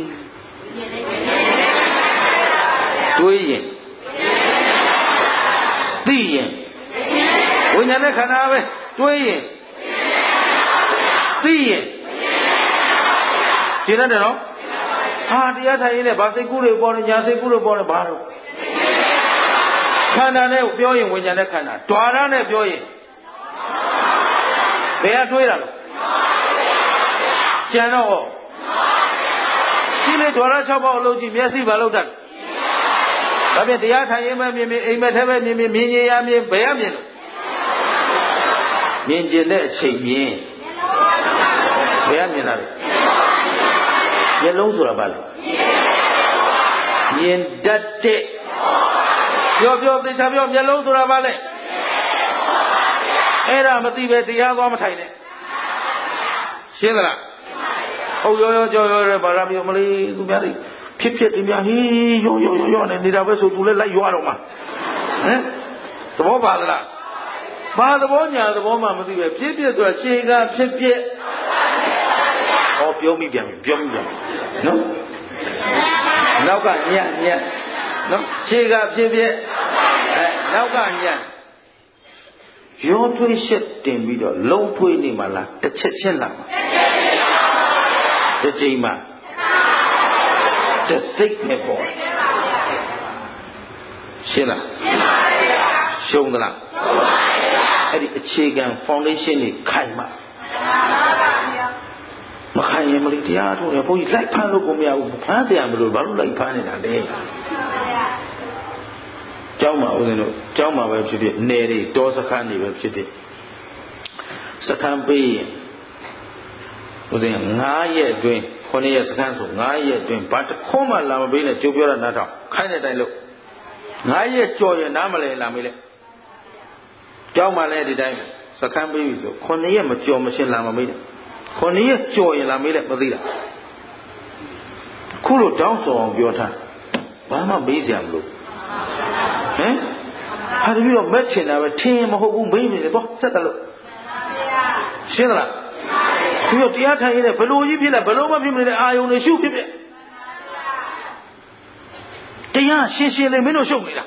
တွေးရင်သိရင်ဝိညာဉ်နဲ့ခန္ဓာပဲတွေးရင်သိရင်ရှင်းတယ်နော်ဟာတရားထိုင်ရင်လည်းဘာစိတ်ကူးတွေပေါ်နေညာစိတ်ကူးတွေပေါ်နေဘာလို့ခန္ဓာနဲ့ပြောရင်ဝိညာဉ်နဲ့ခန္ဓာဓွာရနဲ့ပြောရင်ဘယ်ကတွေးတာလဲကျန်တော့ဒီလေဓွာရ6ပေါက်အလုပ်ကြည့်မျက်စိဘာလို့တတ်ဒါဖြင့်တရားထိုင်ရင်ပဲမြင်အိမ်မက်ထဲပဲမြင်မြင်ရမြင်ဘယ်ရမြင်လို့မြင်ကျင်တဲ့အချိန်မြင်ဘယ်ရမြင်တာလဲမျက်လုံးဆိုတာဘာလဲမြင်တတ်တဲ့ပြောသေချာပြောမျက်လုံးဆိုတာဘာလဲအဲ့ဒါမသိပဲတရားသွားမထိုင်နဲ့ရှင်းသလားဟုတ်ရောကြောရဲဘာသာမျိုးမလေးသူများတွေဖြစ်ဒီများဟေးရောနဲ့နေတာပဲဆိုသူလည်းလိုက်ရွာတော့မှာဟမ်သဘောပါလားဘာသဘောညာသဘောမှမသိပဲဖြစ်ဆိုတာရှင်းကဖြစ်ဟောပြောမိပြန်နော်နောက်ကညံ့နော်ရှေ့ကဖြစ်နောက်ကညံ့ရောထွေးရှက်တင်ပြီးတော့လုံးထွေးနေမှလားတစ်ချက်ချင်းလာမှာတစ်ချိန်မှတစ်စိတ်နဲ့ပေါ့ရှင်းလားရှုံးသလားအဲ့ဒီအခြေခံ foundation တွေခိုင်မှမခိုင်ရင်မလို့တရားထုတ်တယ်ဘုန်းကြီးလိုက်ဖမ်းလို့ကိုမရဘူးဖမ်းကြရမလို့ဘာလို့လိုက်ဖမ်းနေတာလဲကျောင်းမှာဦးဇင်းတို့ကျောင်းမှာပဲဖြစ်ဖြစ်နေတွေတောစခန်းတွေပဲဖြစ်ဖြစ်စခန်းပေးရင်ဦးဇင်း9ရက်အတွင်း9ရက်စခန်းဆို9ရက်အတွင်းဘာတစ်ခုမှလာမပေးနဲ့ကြိုးပြောတာနားထောင်ခိုင်းတဲ့အတိုင်းလို့9ရက်ကြော်ရင်နားမလဲလာမေးလေကျောင်းမှာလည်းဒီတိုင်းစခန်းပေးပြီဆို9ရက်မကြော်မရှင်းလာမမေးနဲ့9ရက်ကြော်ရင်လာမေးလေမသိလားခုလိုတောင်းဆိုအောင်ပြောထားဘာမှမေးစရာမလိုဟမ်ဟာတပည့်တော့မက်ချင်တာပဲထင်မဟုတ်ဘူးမေးနေတယ်တော့ဆက်တယ်လို့ရှင်းသလားဒီတော့တရားထိုင်ရတဲ့ဘလို့ကြီးဖြစ်လာဘလို့မဖြစ်မနေတဲ့အာယုန်တွေရှုဖြစ်ဖြစ်တရားရှင်းရှင်းလေးမင်းတို့ရှုပ်နေတာ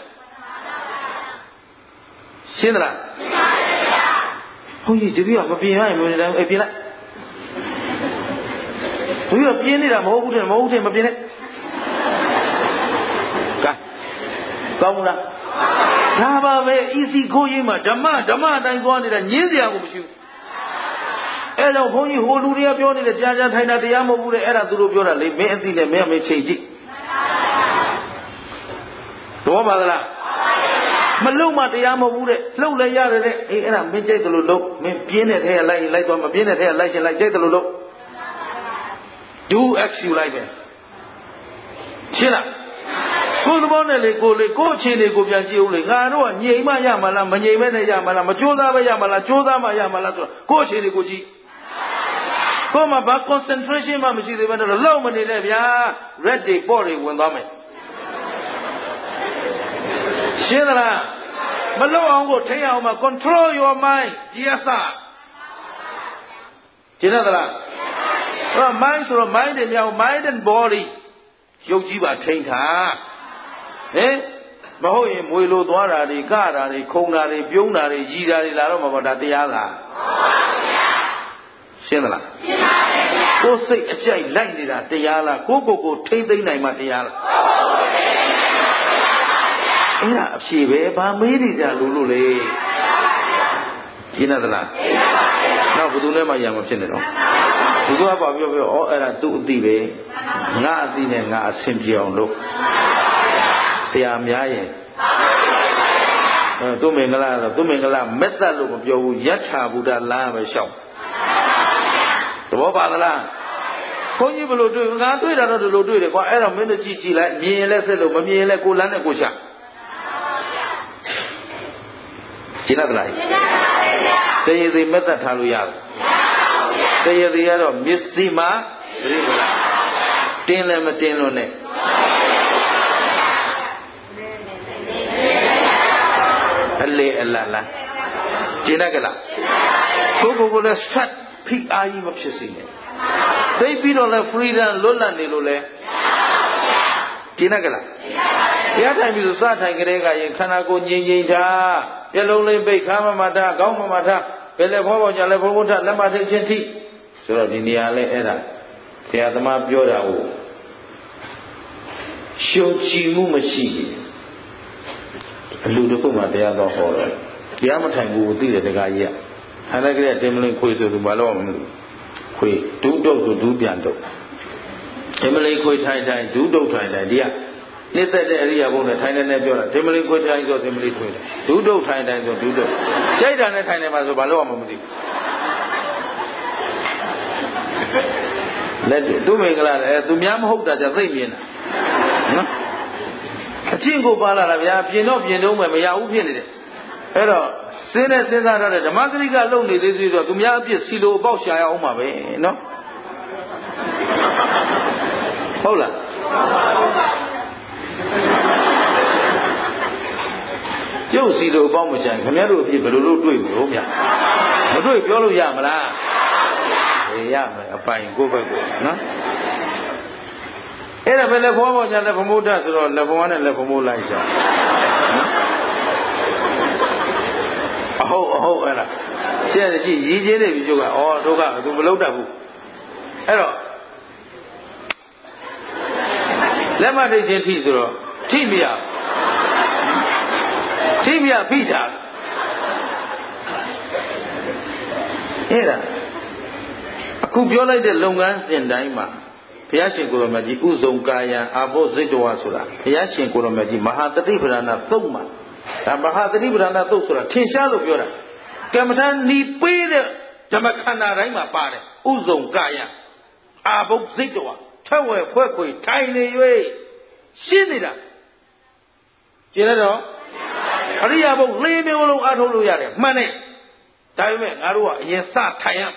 ရှင်းသလားရှင်းပါပါဘုန်းကြီးတပည့်ကမပြင်ရရင်မနေတယ်ပြင်လိုက်တပည့်ကပြင်းနေတာမဟုတ်ဘူးတဲ့မဟုတ်တဲ့မပြင်နဲ့ကောင်းဘူးလားဒါပါပဲဤစီခိုးရေးမှာဓမ္မအတိုင်းသွားနေတာညင်းစရာကိုမရှိဘူးအဲကြောင့်ဘုန်းကြီးဟိုလူတွေကပြောနေတဲ့ကြာထိုင်တာတရားမဟုတ်ဘူးလေအဲ့ဒါသူတို့ပြောတာလေမင်းအသိနဲ့မင်းအမေချိန်ကြည့်တော့ပါသလားမလုံမတရားမဟုတ်ဘူးတဲ့လှုပ်လဲရတယ်တဲ့အေးအဲ့ဒါမင်းကြိုက်တယ်လို့လှုပ်မင်းပြင်းတဲ့ထဲကလိုက်သွားမပြင်းတဲ့ထဲကလိုက်ရှင်လိုက်ကြိုက်တယ်လို့လှုပ် do x you လိုက်ပဲရှင်းလားကိုယ်သဘောနဲ့လေကိုအခြေအနေကိုပြန်ကြည့်ဦးလေငါတို့ကငြိမ်မှရမလားမငြိမ်မဲနဲ့ရမလားမကြိုးစားပဲရမလားကြိုးစားမှရမလားဆိုတော့ကိုယ်အခြေအနေကိုကြည့်ကိုယ်မှာဘာ concentration မှမရှိသေးဘဲတော့လောက်မနေနဲ့ဗျာ red တွေပေါ့တွေဝင်သွားမယ်ရှင်းသလားမလောက်အောင်ကိုထိန်းအောင်မှာ control your mind ကြည်ရစရှင်းသလားအဲ့ mind ဆိုတော့ mind တွေမြောက် mind and body ရုပ်ကြီးပါထိန်းထားဟင်မဟုတ်ရင်မွေလိုသွားတာတွေကတာတွေခုံတာတွေပြုံးတာတွေရည်တာတွေလာတော့မှာပေါ့ဒါတရားလားမှန်ပါဗျာရှင်းသလားရှင်းပါပြီဗျာကိုယ်စိတ်အကြိုက်လိုက်နေတာတရားလားကိုထိမ့်သိမ့်နိုင်မှတရားလားအဲ့ဒါအဖြေပဲဘာမေးနေကြလို့လေရှင်းသလားရှင်းပါပြီနောက်ဘယ်သူနဲ့မှရံမဖြစ်နေတော့ဘုရားပါပြောဩအဲ့ဒါသူ့အသိပဲငါအသိနဲ့ငါအဆင်ပြေအောင်လို့ဆရာများရင်သူမင်္ဂလာတော့သူမင်္ဂလာမက်သက်လို့မပြောဘူးယထာဘုဒ္ဓလမ်းပဲရှောက်သဘောပါသလားဘုန်းကြီးဘယ်လိုတွေ့ငါတွေ့တာတော့ဒီလိုတွေ့တယ်ကွာအဲ့တော့မင်းတို့ကြည့်လိုက်မြင်ရင်လည်းဆက်လို့မမြင်ရင်လည်းကိုလမ်းနဲ့ကိုချရှင်းသလားတရားစီမက်သက်ထားလို့ရတယ်တရားစီကတော့မစ္စည်းမသတိပ္ပာတင်းလည်းမတင်းလို့နဲ့အလေအလတ်လားကျင်းတတ်ကြလားကိုလည်း start ဖိအားကြီးမဖြစ်စေနဲ့သိပြီးတော့လဲ freedom လွတ်လပ်နေလို့လဲကျင်းတတ်ကြလားတရားထိုင်ပြီးစထိုင်ကြတဲ့ကရင်ခန္ဓာကိုယ်ငြိမ်ထားပြလုံးလေးပိတ်ခါမမထားခေါင်းမမထားဘယ်လဲဘောပေါကြလဲဘုံဘုံထလက်မထိတ်ချင်းထိဆိုတော့ဒီနေရာလဲအဲ့ဒါဆရာသမားပြောတာကိုရှုံချီမှုမရှိဘူးအလူတစ်ခုမှတရားတော်ဟောတယ်တရားမထိုင်ဘူးသိတယ်တခါကြီးကဟန်လည်းကလေးတင်မလင်းခွေဆိုသူဘာလို့မလို့ခွေဒုတုတ်ဆိုဒုပြန်တုတ်တင်မလင်းခွေထိုင်ဒုတုတ်ထိုင်ဒီကနှိမ့်သက်တဲ့အရိယာဘုံနဲ့ထိုင်နေပြောတာတင်မလင်းခွေထိုင်ဆိုတင်မလင်းခွေဒုတုတ်ထိုင်ဆိုဒုတုတ်ကြိုက်တာနဲ့ထိုင်နေမှာဆိုဘာလို့မှမသိဘူးလက်သူမင်္ဂလာသူများမဟုတ်တာကြသိမြင်တာနော်အချင်းကိုပါလာတာဗျာပြင်တော့ပြင်တော့မယ်မရဘူးဖြစ်နေတယ်အဲ့တော့စဉ်းနဲ့စဉ်းစားရတဲ့ဓမ္မဂရိကလုံနေသေးသေးဆိုသူများအပြစ်စီလိုအပေါက်ရှာရအောင်ပါပဲနော်ဟုတ်လားကျုပ်စီလိုအပေါက်မရှာရင်ခင်ဗျားတို့အပြစ်ဘယ်လိုလုပ်တွေ့ဘူးဗျာမတွေ့ပြောလို့ရမလားရမယ်အပိုင်ကိုယ့်ဘက်ကိုနော်အဲ့ဒါပဲလက်ဖောပေါ်ညာလက်ဖမိုးတတ်ဆိုတော့လက်ဖောနဲ့လက်ဖမိုးလိုက်ကြအဟုတ်အဲ့ဒါရှင်းတယ်ကြည့်ရည်ချင်းနေပြီကျုပ်ကဩဒုက္ခသူမလုပ်တတ်ဘူးအဲ့တော့လက်မထိတ်ချင်းထိဆိုတော့ထိမရဖိတာအဲ့ဒါအခုပြောလိုက်တဲ့လုပ်ငန်းစဉ်တိုင်းမှာဘုရားရှင်ကိုရမကြီးဥဇုံကာယံအာဘောဇိတဝါဆိုတာဘုရားရှင်ကိုရမကြီးမဟာတတိပဒနာသုတ်မှာဒါမဟာတတိပဒနာသုတ်ဆိုတာထင်ရှားလို့ပြောတာကမ္မထာနီးပေးတဲ့ဓမ္မခန္ဓာတိုင်းမှာပါတယ်ဥဇုံကာယံအာဘောဇိတဝါထက်ဝဲဖွဲ့ခွေထိုင်နေ၍ရှင်းနေတာကျင်တော့အရိယာဘုတ်၄မျိုးလုံးအားထုတ်လို့ရတယ်မှန်တယ်ဒါပေမဲ့ငါတို့ကအရင်စထိုင်ရ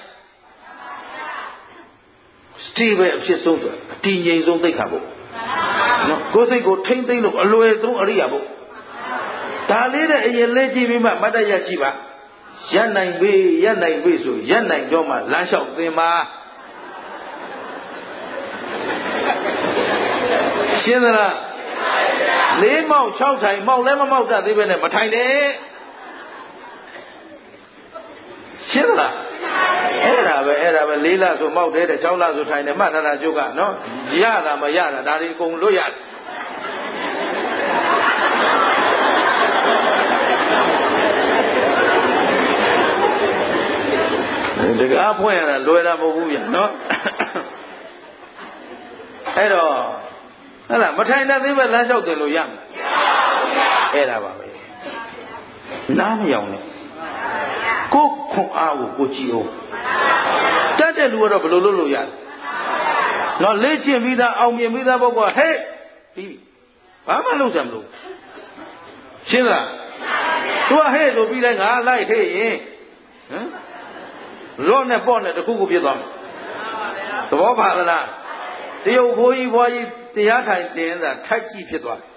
စတိပဲအဖြစ်ဆုံးဆိုအတည်ငြိမ်ဆုံးသိက္ခာဘုတ်နော်ကိုယ်စိတ်ကိုထိမ့်သိမ့်လို့အလွယ်ဆုံးအရိယာဘုတ်ဒါလေးတဲ့အရင်လဲကြည့်ပြီးမှမတ်တရကြည့်ပါရပ်နိုင်ပြီဆိုရပ်နိုင်တော့မှလမ်းလျှောက်သင်ပါရှင်းသလားလေးမောက်6ထိုင်မောက်လည်းမမောက်တတ်သေးပဲနဲ့မထိုင်နဲ့ရှင်းသလားအဲ့ဒါပဲ4လဆိုမောက်တယ်တဲ့6လဆိုထိုင်တယ်မှတ်ထားတာကျုပ်ကနော်ရတာမရတာဒါတွေအကုန်လွတ်ရတယ်တကားဖွင့်ရတာလွယ်တာမဟုတ်ဘူးဗျနော်အဲ့တော့ဟဲ့လားမထိုင်တတ်သေးပဲလမ်းလျှောက်တင်လို့ရမလားအဲ့ဒါပါပဲနားမယောင်နဲ့ကိုခွန်အားကိုကိုကြည့်အောင်တတ်တဲ့လူကတော့ဘယ်လိုလုပ်လို့ရလဲနော်လေ့ကျင့်ပြီးသားအောင်မြင်ပြီးသားပုဂ္ဂိုလ်ဟဲ့ပြီးပြီဘာမှလုပ်စရာမလိုရှင်းလားသူကဟဲ့ဆိုပြီးတိုင်းငါလိုက်ဟဲ့ရင်ဟမ်ရော့နဲ့ပေါ့နဲ့တခုခုဖြစ်သွားမယ်သဘောပါလားတရုတ်ဘိုးကြီးဘွားကြီးတရားထိုင်တင်တာထိုက်ကြည့်ဖြစ်သွားတယ်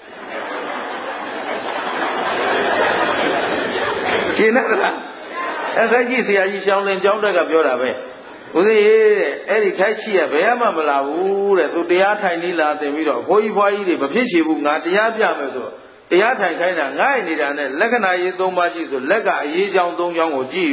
ရှင်းလားအဲ့ဒါကြီးဆရာကြီးရှောင်းလင်းကျောင်းတက်ကပြောတာပဲဦးဇင်းရဲ့အဲ့ဒီထိုက်ချီကဘယ်မှမလာဘူးတဲ့သူတရားထိုင်နေလာတင်ပြီးတော့ဘိုးကြီးဘွားကြီးတွေမဖြစ်ချေဘူးငါတရားပြမယ်ဆိုတရားထိုင်ခိုင်းတာငိုက်နေတာနဲ့လက္ခဏာရေး၃ပါးကြည့်ဆိုလက်ကအရေးကြောင်း၃ကြောင်းကိုကြည့်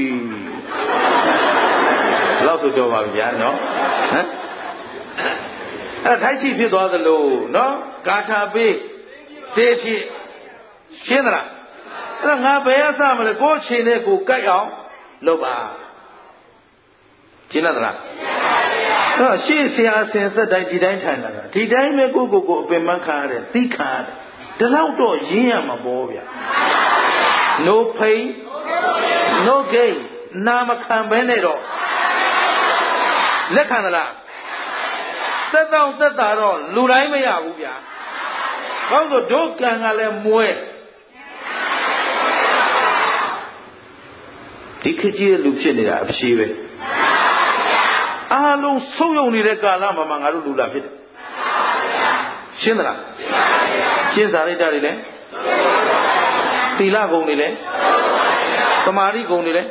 လောက်ဆိုတော့ပါဗျာနော်ဟမ်အဲ့ထိုက်ချီဖြစ်သွားသလိုနော်ဂါထာပေးတေးဖြစ်ရှင်းသလားအဲ့ငါဘယ်ရစမလဲကိုယ်အချိန်နဲ့ကိုကြိုက်အောင်လုပ်ပါရှင်းသလားတော့ရှေ့ဆရာဆင်ဆက်တိုင်းဒီတိုင်းထိုင်လာတာဒီတိုင်းပဲကိုအပင်မခံရတယ်သိခံရတယ်ဒီလောက်တော့ရင်းရမှာပေါ့ဗျာ no pain no gain နာမခံဘဲနဲ့တော့လက်ခံသလားသက်တောင့်သက်တာတော့လူတိုင်းမရဘူးဗျာဘာလို့ဒုက္ခကလည်းမွဲဒီခေတ်ကြီးလူဖြစ်နေတာအဖြေပဲအားလုံးဆုံးယုံနေတဲ့ကာလမှာငါတို့လူလာဖြစ်တယ်ရှင်းသလားရှင်းစာရိတ္တတွေလည်းသီလဂုဏ်တွေလည်းသမာဓိဂုဏ်တွေလည်း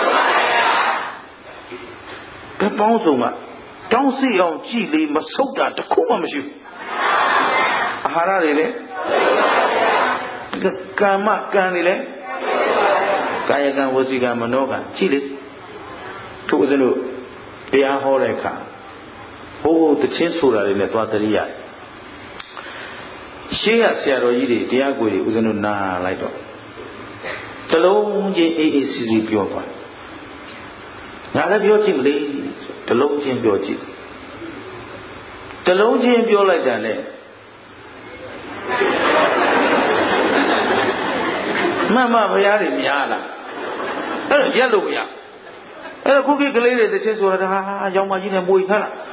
ဘယ်ပေါင်းစုံကတောင်းစီအောင်ကြည်လေမဆုတ်တာတခုမှမရှိဘူးအာဟာရတွေလည်းကာမကံတွေလည်းကာယကံဝစီကံမနောကံကြည်လေသူဦးဇင်းတို့တရားဟောတဲ့အခါဟိုးတချင်းဆိုတာတွေနဲ့သွားတရိယာရှေးကဆရာတော်ကြီးတွေတရားကိုယ်တွေဦးဇင်းတို့နားလိုက်တော့တလုံးချင်းအေးအေးစီစီပြောသွားငါလည်းပြောကြည့်မလေတလုံးချင်းပြောကြည့်တလုံးချင်းပြောလိုက်တာနဲ့မှန်မှဘုရားတွေများလားအဲ့တော့ရက်လို့မရအဲ့တော့ခုခေတ်ကလေးတွေတချင်းဆိုတာဟာရောင်မကြီးနဲ့မွေခါလား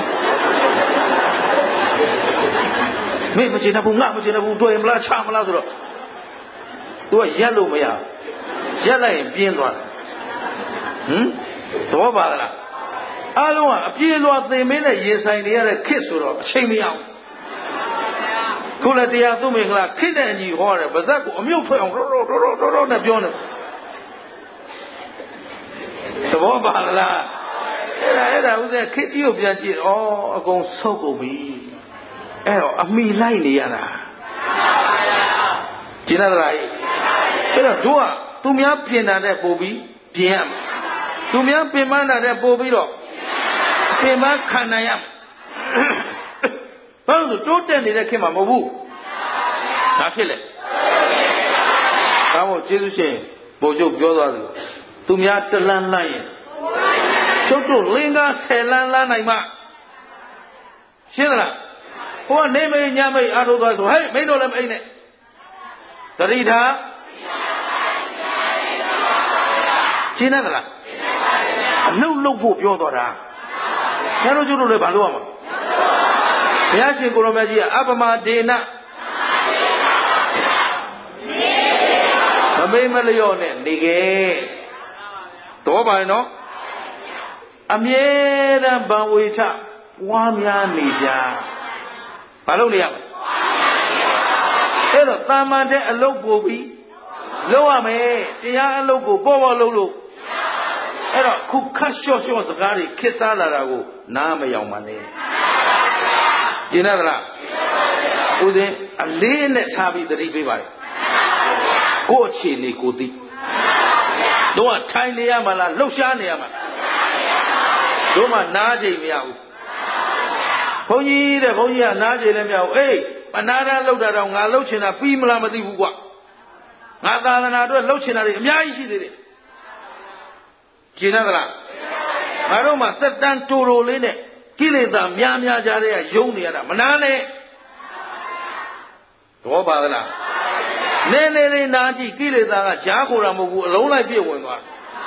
မင်းမချင်ဘူးငါမချင်ဘူးတွေ့မလားချမလားဆိုတော့သူကရက်လို့မရရက်လိုက်ရင်ပြင်းသွားတယ်ဟမ်သဘောပါလားအားလုံးကအပြေလွှာသင်မင်းနဲ့ရင်ဆိုင်နေရတဲ့ခေတ်ဆိုတော့အချိန်မရဘူးခုလည်းတရားသူမင်္ဂလာခေတ်နဲ့အညီဟောတယ်ဗဇက်ကိုအမြုပ်ထွက်အောင်တော်နဲ့ပြောနေသဘောပါလားအဲ့ဒါဥစ္စာခေတ်ကြီးကိုပြန်ကြည့်ဩအကုန်ဆုတ်ကုန်ပြီအဲ့တော့အမိလိုက်နေရတာကျင်ရတာအဲ့တော့တို့ကသူများပြင်တာတဲ့ပို့ပြီးပြင်ရမယ်သူများပင်ပန်းတာတဲ့ပို့ပြီးတော့ပင်ပန်းခံနိုင်ရမယ်ဘာလို့တိုးတက်နေတဲ့ခေတ်မှာမဟုတ်ဘူးဒါဖြစ်လေဒါမို့ကျေးဇူးရှင်ဘုရားချုပ်ပြောသွားသလိုသူများတလန်းလိုက်ရင်ကျုပ်တို့လင်္ကာ10လမ်းလမ်းနိုင်မှရှင်းသလားဟိုကနေမိတ်ညမိတ်အားထုတ်သွားဆိုဟဲ့မိတ်တို့လည်းမအိမ်နဲ့တတိထားရှင်းသလားအလုပ်ဖို့ပြောသွားတာဘုရားတို့ကျုပ်တို့လည်းဘာလုပ်ရမှာဘုရားရှင်ကိုရောမြတ်ကြီးကအပမဒေနမမေးမလျော့နဲ့နေခဲ့တော့ပါရဲ့နော်အမြဲတမ်းဗံဝေချပွားများနေကြဘာလုပ်နေရမလဲအဲ့တော့တာမန်တဲ့အလုပ်ပို့ပြီးလုပ်ရမယ်တရားအလုပ်ကိုပေါ့လုပ်လို့အဲ့တော့ခုခတ်လျှော့စကားတွေခစ်စားလာတာကိုနားမယောင်ပါနဲ့ကျင်းရသလားဦးဇင်းအလေးနဲ့ထားပြီးသတိပေးပါလေကိုယ့်အခြေအနေကိုသိတော့ထိုင်နေရမှာလားလှုပ်ရှားနေရမှာတို့မှနားချိန်မရဘူးဘုန်းကြီးကနားချိန်လည်းမရဘူးအေးပနာဒလှုပ်တာတော့ငါလှုပ်ချင်တာပြီးမလားမသိဘူးကွာငါသာသနာအတွက်လှုပ်ချင်တာတွေအများကြီးရှိသေးတယ်ကျင်းရသလားငါတို့မှစက်တန်းတူတူလေးနဲ့ကိလေသာများကြတဲ့ကယုံနေရတာမနာနဲ့တော့ပါသလားနေလေးနာကြည့်ကိလေသာကရှားခိုတာမဟုတ်ဘူးအလုံးလိုက်ပြည့်ဝင်သွား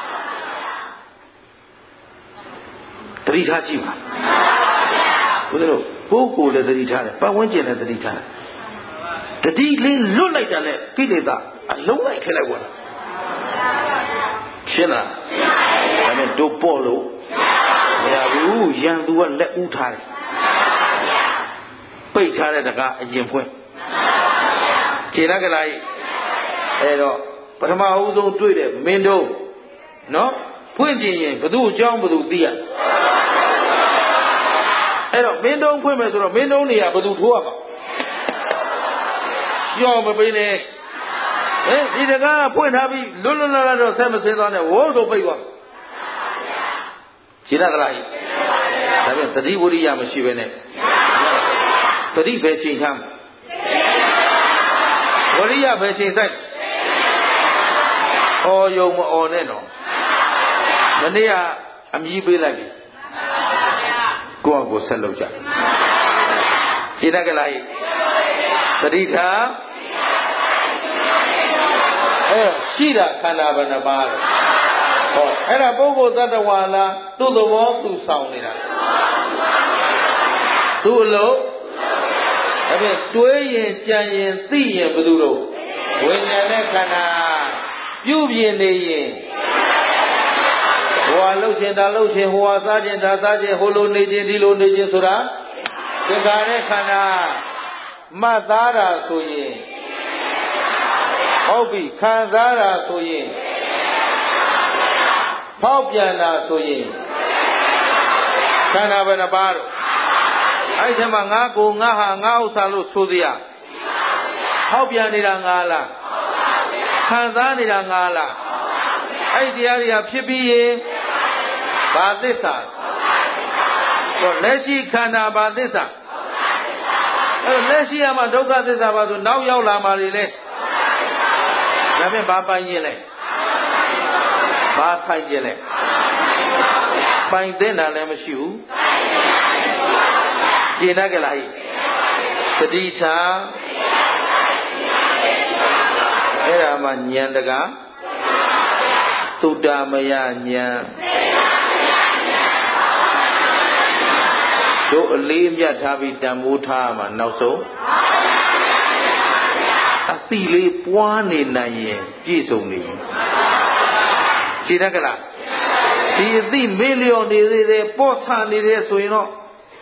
တတိထားကြည့်ပါဘုရားတို့ပုဂ္ဂိုလ်လည်းတတိထားတယ်ပတ်ဝန်းကျင်လည်းတတိထားတယ်တတိလေးလွတ်လိုက်တာနဲ့ကိလေသာအလုံးလိုက်ခဲလိုက်ဝင်တာရှင်းလားဒါနဲ့တို့ပေါ့လို့မရဘူးရန်သူကလက်ဦးထားတယ်ပိတ်ထားတဲ့တကားအရင်ဖွင့်ခြေရကလာကြီးအဲ့တော့ပထမအဦးဆုံးတွေ့တဲ့မင်းတို့နော်ဖွင့်ကြည့်ရင်ဘသူအကြောင်းဘသူသိရအဲ့တော့မင်းတို့ဖွင့်မယ်ဆိုတော့မင်းတို့နေရဘသူထိုးရပါကြောက်မပိနဲ့ဒီတကားဖွင့်ထားပြီးလွတ်လာတော့ဆက်မစင်းသွားနဲ့ဝိုးဆိုပိတ်သွားခြေရကလာကြီးဒါပြန်သတိဝိရိယမရှိပဲနဲ့သတိပဲချိန်ထားဝရိယပဲချိန်ဆိုင်အော်ယုံမအော်နဲ့တော့မနေ့ကအမြည်ပေးလိုက်ပြီကိုယ့်အကိုဆက်လုပ်ကြခြေတက်ကလိုက်သတိထားရှိတာခန္ဓာဘယ်နှပါးလဲဟောအဲ့ဒါပုဂ္ဂိုလ်တ attva လားသူ့သဘောသူဆောင်နေတာသူ့အလို့အဲ့ဒါတွေးရင်ကြံရင်သိရင်ဘယ်သူလို့ဝိညာဉ်နဲ့ခန္ဓာပြုပြင်နေရင်ဟိုဟာလှုပ်ရှင်ဒါလှုပ်ရှင်ဟိုဟာစားခြင်းဒါစားခြင်းဟိုလိုနေခြင်းဒီလိုနေခြင်းဆိုတာသင်္ခါရနဲ့ခန္ဓာမှတ်သားတာဆိုရင်ဟုတ်ပြီခံစားတာဆိုရင်ဖောက်ပြန်တာဆိုရင်ခန္ဓာဘယ်နှပါးတော့အဲ့ဒီမှာငါကိုငါဟာငါဥစ္စာလို့ဆိုစရာဟောက်ပြန်နေတာငါလားခံစားနေတာငါလားအဲ့ဒီတရားတွေကဖြစ်ပြီးရင်ဘာသစ္စာတော့လက်ရှိခန္ဓာဘာသစ္စာအဲ့လက်ရှိရမှာဒုက္ခသစ္စာပါဆိုနောက်ရောက်လာမှလေဒါဖြင့်ဘာပိုင်ရင်လဲဘာဆိုင်ရင်လဲပိုင်တဲ့တာလည်းမရှိဘူးကျင်တတ်ကြလားဟိတတိချာအဲ့ဒါမှဉာဏ်တကားသုတ္တမယဉာဏ်တို့အလေးမြတ်ထားပြီးတန်ဖိုးထားမှနောက်ဆုံးအသိလေးပွားနေနိုင်ရင်ပြည့်စုံနေရင်ကျင်တတ်ကြလားဒီအသိမေ့လျော့နေသေးတယ်ပေါ့ဆနေတယ်ဆိုရင်တော့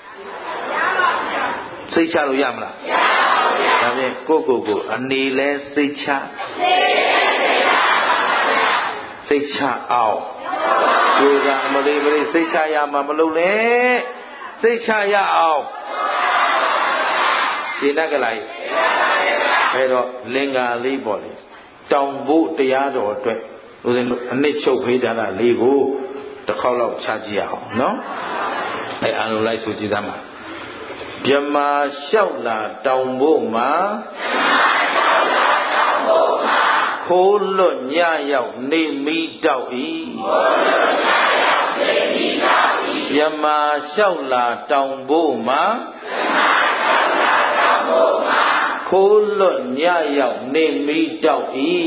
စိတ်ချလို့ရမလားဒါဖြင့်ကိုအနေလဲစိတ်ချအောင်ဒီကအမလေးစိတ်ချရမှာမလုပ်နဲ့စိတ်ချရအောင်ဒီနက်ကလိုက်အဲ့တော့လင်္ကာလေးပေါ့လေတောင်ဖို့တရားတော်အတွက်ဦးဇင်းတို့အနှစ်ချုပ်ဖေးကြတာလေးကိုတစ်ခေါက်လောက်ချကြည့်ရအောင်နော်အဲ့အလုံးလိုက်ဆိုကြည့်သမှာမြမလျှောက်လာတောင်ဖို့မှာခိုးလွတ်ညရောက်နေမိတောက်ဤမြမာလျှောက်လာတောင်ဖို့မှာခိုးလွတ်ညရောက်နေမိတောက်ဤ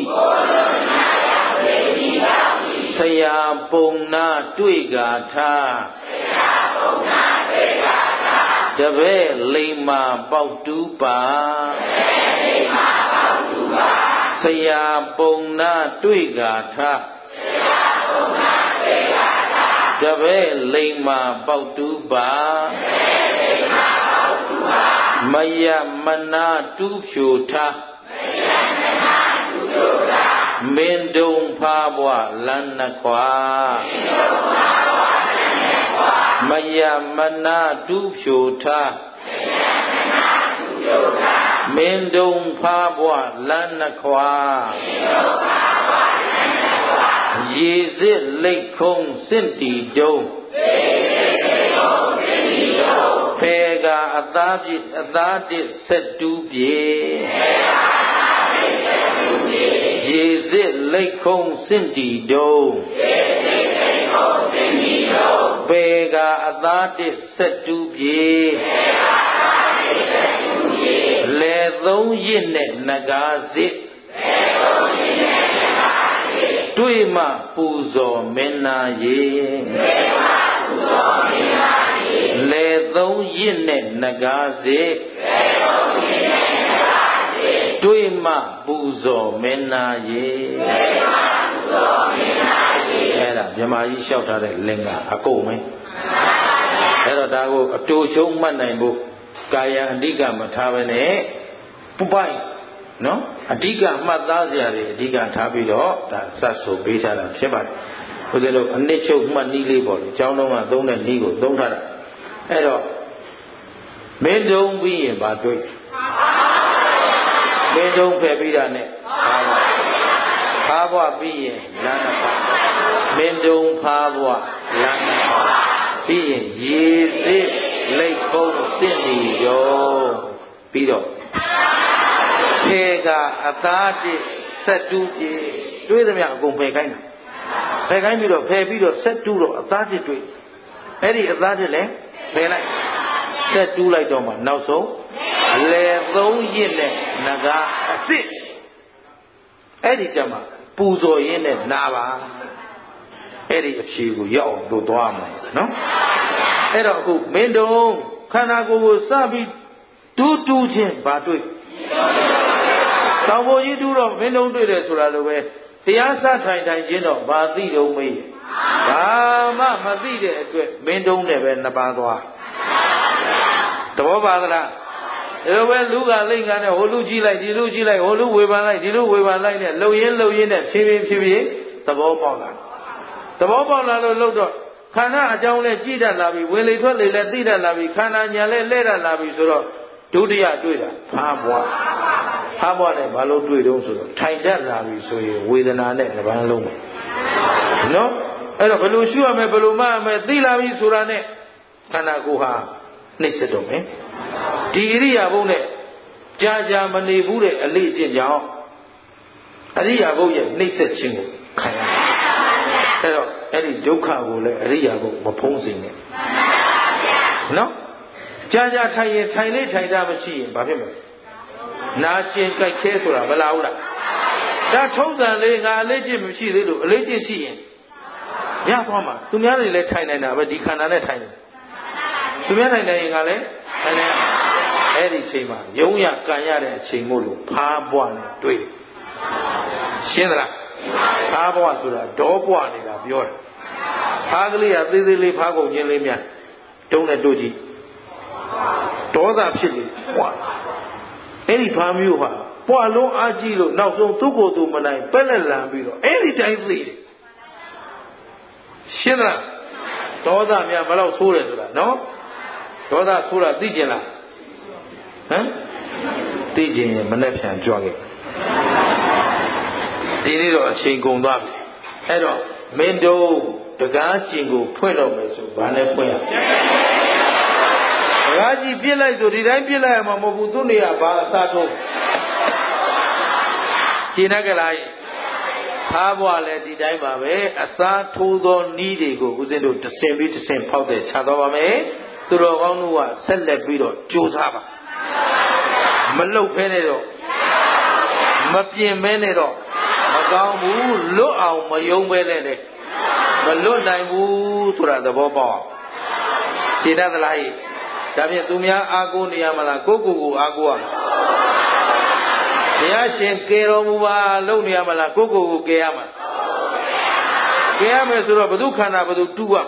ဆရာပုံနာတွေ့ကာထားတပည့်လိမ္မာပေါက်တူးပါဆရာပုံနာတွေ့ကာထားတပည့်လိမ္မာပေါက်တူးပါမယမနာတူးဖြူထားမင်းတုံဖားဘွားလန်းနှခွာမယမနာတူးဖြူထားမင်းတုံဖားဘွားလန်းနှခွာရေစစ်လိတ်ခုံးစင့်တီတုံးဖေကအသားတစ်ဆက်တူးပြေရေစစ်လိတ်ခုံးစင့်တီတုံးဖေကအသားတစ်ဆက်တူးပြေလေသုံးရစ်နဲ့နဂါစစ်တွေ့မှပူဇော်မင်းနာရေလေသုံးရစ်နဲ့နဂါစစ်တွေ့မှပူဇော်မင်းနာရေအဲ့ဒါမြမကြီးလျှောက်ထားတဲ့လင်္ကာအကုန်ပဲအဲ့တော့ဒါကိုအတူချုံမှတ်နိုင်ဖို့ကာယအဓိကမထားဘဲနဲ့ပူပိုင်နော်အဓိကမှတ်သားစရာတွေအဓိကထားပြီးတော့ဒါစတ်ဆိုပေးထားတာဖြစ်ပါတယ်ဘုရားတို့အနှစ်ချုပ်မှတ်နည်းလေးပေါ့လေကျောင်းတော်ကသုံးတဲ့နည်းကိုသုံးထားတာအဲ့တော့မင်းတုံးပြီးရင်ဘာတွေ့မင်းတုံးဖယ်ပြီးတာနဲ့ဖားဘွားပြီးရင်လမ်းတစ်ပါးမင်းတုံးဖားဘွားလမ်းတစ်ပါးပြီးရင်ရေစစ်လိတ်ခုံးစင့်တီရောပြီးတော့ဖေကအသားတစ်ဆက်တူးပြေတွေးသမျှအကုန်ဖယ်ခိုင်းတာဖယ်ခိုင်းပြီးတော့ဖယ်ပြီးတော့ဆက်တူးတော့အသားတစ်တွေ့အဲ့ဒီအသားတစ်လည်းဖယ်လိုက်ဆက်တူးလိုက်တော့မှနောက်ဆုံးလေသုံးရစ်နဲ့နဂါအစ်စ်အဲ့ဒီကြမှာပူဇော်ရင်းနဲ့နာပါအဲ့ဒီအဖြေကိုရောက်အောင်တို့သွားမှာနော်အဲ့တော့အခုမင်းတုံးခန္ဓာကိုယ်ကိုစပြီးတူးချင်းဘာတွေ့တောင်ပေါ်ကြီးတူးတော့မင်းတုံးတွေ့တယ်ဆိုတာလိုပဲတရားစထိုင်ချင်းတော့ဘာသိတုံးမေးဘာမှမသိတဲ့အတွက်မင်းတုံးနဲ့ပဲနှစ်ပါးသွားသဘောပါသလားဒီလိုပဲလူကလိမ့်ကနဲ့ဟိုလူကြည့်လိုက်ဒီလူကြည့်လိုက်ဟိုလူဝေဖန်လိုက်ဒီလူဝေဖန်လိုက်နဲ့လှုပ်ရင်းနဲ့ဖြည်းဖြည်းသဘောပေါက်လာသဘောပေါက်လာလို့လှုပ်တော့ခန္ဓာအကြောင်းနဲ့ကြည့်တတ်လာပြီဝင်လေထွက်လေလည်းသိတတ်လာပြီခန္ဓာညာလည်းလဲတတ်လာပြီဆိုတော့ဒုတိယတွေ့တာဖားဘွားနဲ့ဘာလို့တွေ့တုံးဆိုတော့ထိုင်တတ်လာပြီဆိုရင်ဝေဒနာနဲ့တစ်ပန်းလုံးပဲနော်အဲ့တော့ဘယ်လိုရှုရမလဲဘယ်လိုမှတ်ရမလဲသိလာပြီဆိုတာနဲ့ခန္ဓာကိုယ်ဟာနှိမ့်ဆက်တော့မယ်ဒီအရိယာဘုံနဲ့ကြာမနေဘူးတဲ့အလေးအကျင့်ကြောင့်အရိယာဘုံရဲ့နှိမ့်ဆက်ခြင်းကိုခံရအဲ့တော့အဲ့ဒီဒုက္ခကိုလည်းအရိယာဘုံမဖုံးစေနဲ့နော်ကြာထိုင်ရင်ထိုင်တာမရှိရင်ဘာဖြစ်မလဲနာကျင်ကြိုက်ခဲဆိုတာမလာဘူးလားဒါထုံးစံလေးငါအလေးကျင့်မရှိသေးလို့အလေးကျင့်ရှိရင်ရသွားမှာသူများတွေလည်းထိုင်နိုင်တာပဲဒီခန္ဓာနဲ့ထိုင်တယ်သူများထိုင်နိုင်ရင်ကလည်းထိုင်နိုင်အဲ့ဒီချိန်မှာယုံရကန်ရတဲ့အချိန်မို့လို့ဖားပွားနဲ့တွေ့ရှင်းသလားဖားပွားဆိုတာဒေါပွားနေတာပြောတယ်ဖားကလေးကသေးသေးလေးဖားကုန်ခြင်းလေးများတုံးနဲ့တို့ကြည့်ဒေါသဖြစ်နေပွားအဲ့ဒီဖားမျိုးဟာပွားလုံးအားကြီးလို့နောက်ဆုံးသူ့ကိုယ်သူမနိုင်ပက်လက်လန်ပြီးတော့အဲ့ဒီတိုင်းသိတယ်ရှင်းလားဒေါသများဘယ်လောက်ဆိုးတယ်ဆိုတာနော်ဒေါသဆိုးတာသိကျင်လားဟမ်သိကျင်ရင်မနဲ့ဖြန်ကြွခဲ့ဒီနေ့တော့အချိန်ကုန်သွားပြီအဲ့တော့မင်းတို့တကားကျင်ကိုဖွင့်တော့မယ်ဆိုဘာနဲ့ဖွင့်ရတကားကြီးပြစ်လိုက်ဆိုဒီတိုင်းပြစ်လိုက်ရမှာမဟုတ်ဘူးသူနေရဘာအစားထိုးကျင်တတ်ကြလားသားဘဝလည်းဒီတိုင်းပါပဲအစားထိုးသောနီးတွေကိုဦးဇင်းတို့တစ်ဆင့်ပြီးတစ်ဆင့်ဖောက်တဲ့ခြာတော့ပါမယ်သူတော်ကောင်းတို့ကဆက်လက်ပြီးတော့ကြိုးစားပါမလုတ်ဖဲနဲ့တော့မပြင်မဲနဲ့တော့မကောင်းဘူးလွတ်အောင်မယုံပဲနဲ့လေမလွတ်နိုင်ဘူးဆိုတာသဘောပေါက်အောင်ရှင်းတတ်သလားဟိဒါဖြင့်သူများအားကိုးနေရမလားကိုကိုအားကိုးရမှာဘုရားရှင်ကယ်တော်မူပါလုပ်နေရမလားကိုကယ်ရမှာကယ်ရမယ်ဆိုတော့ဘု து ခန္ဓာဘု து တူရ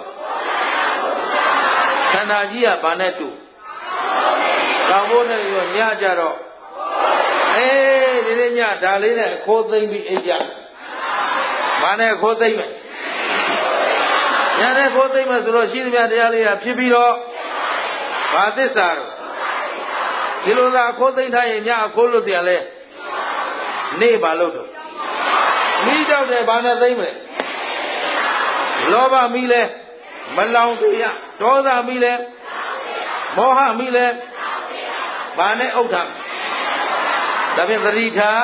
ခန္ဓာကြီးကဘာနဲ့တူကောင်းဖို့နဲ့ညကြတော့ဒီနေ့ညဒါလေးနဲ့ခိုးသိမ့်ပြီးအိပ်ကြဘာနဲ့ခိုးသိမ့်မယ်ညနဲ့ခိုးသိမ့်မယ်ဆိုတော့ရှိသမျှတရားလေးကဖြစ်ပြီးတော့ဘာသစ္စာတော့ဒီလိုသာခိုးသိမ့်ထားရင်ညခိုးလို့เสียလဲနေပါလို့တော့မိတော့တယ်ဘာနဲ့သိမ့်မလဲလောဘမိလဲမလောင်သေးရဒေါသမိလဲမောဟမိလဲဘာနဲ့ဥဒ္ဓဒါဖြင့်သတိထား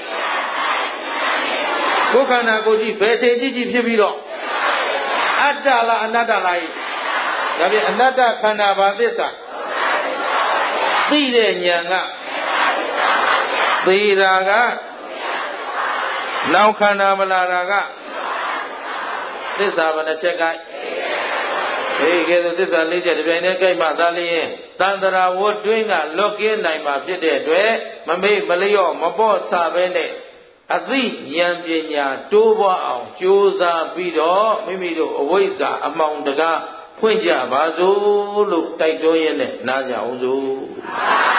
ကိုယ်ခန္ဓာကိုယ်ကြီးဘယ်ချိန်ကြီးဖြစ်ပြီးတော့အတ္တလားအနတ္တလားဒါဖြင့်အနတ္တခန္ဓာဘာသစ္စာသိတဲ့ဉာဏ်ကသေတာကနောက်ခန္ဓာမလာတာကသစ္စာဘယ်နှချက်ကဲကဲသစ္စာ၄ချက်ဒီပြိုင်နဲ့ကြိုက်မှသာလျင်တန်တရာဝတ်တွင်းကလွတ်ကင်းနိုင်မှာဖြစ်တဲ့အတွက်မမေ့မလျော့မပေါ့ဆပဲနဲ့အသိဉာဏ်ပညာတိုးပွားအောင်ကြိုးစားပြီးတော့မိမိတို့အဝိဇ္ဇာအမှောင်တကားဖွင့်ကြပါစို့လို့တိုက်တွန်းရင်းနဲ့နားကြအောင်စို့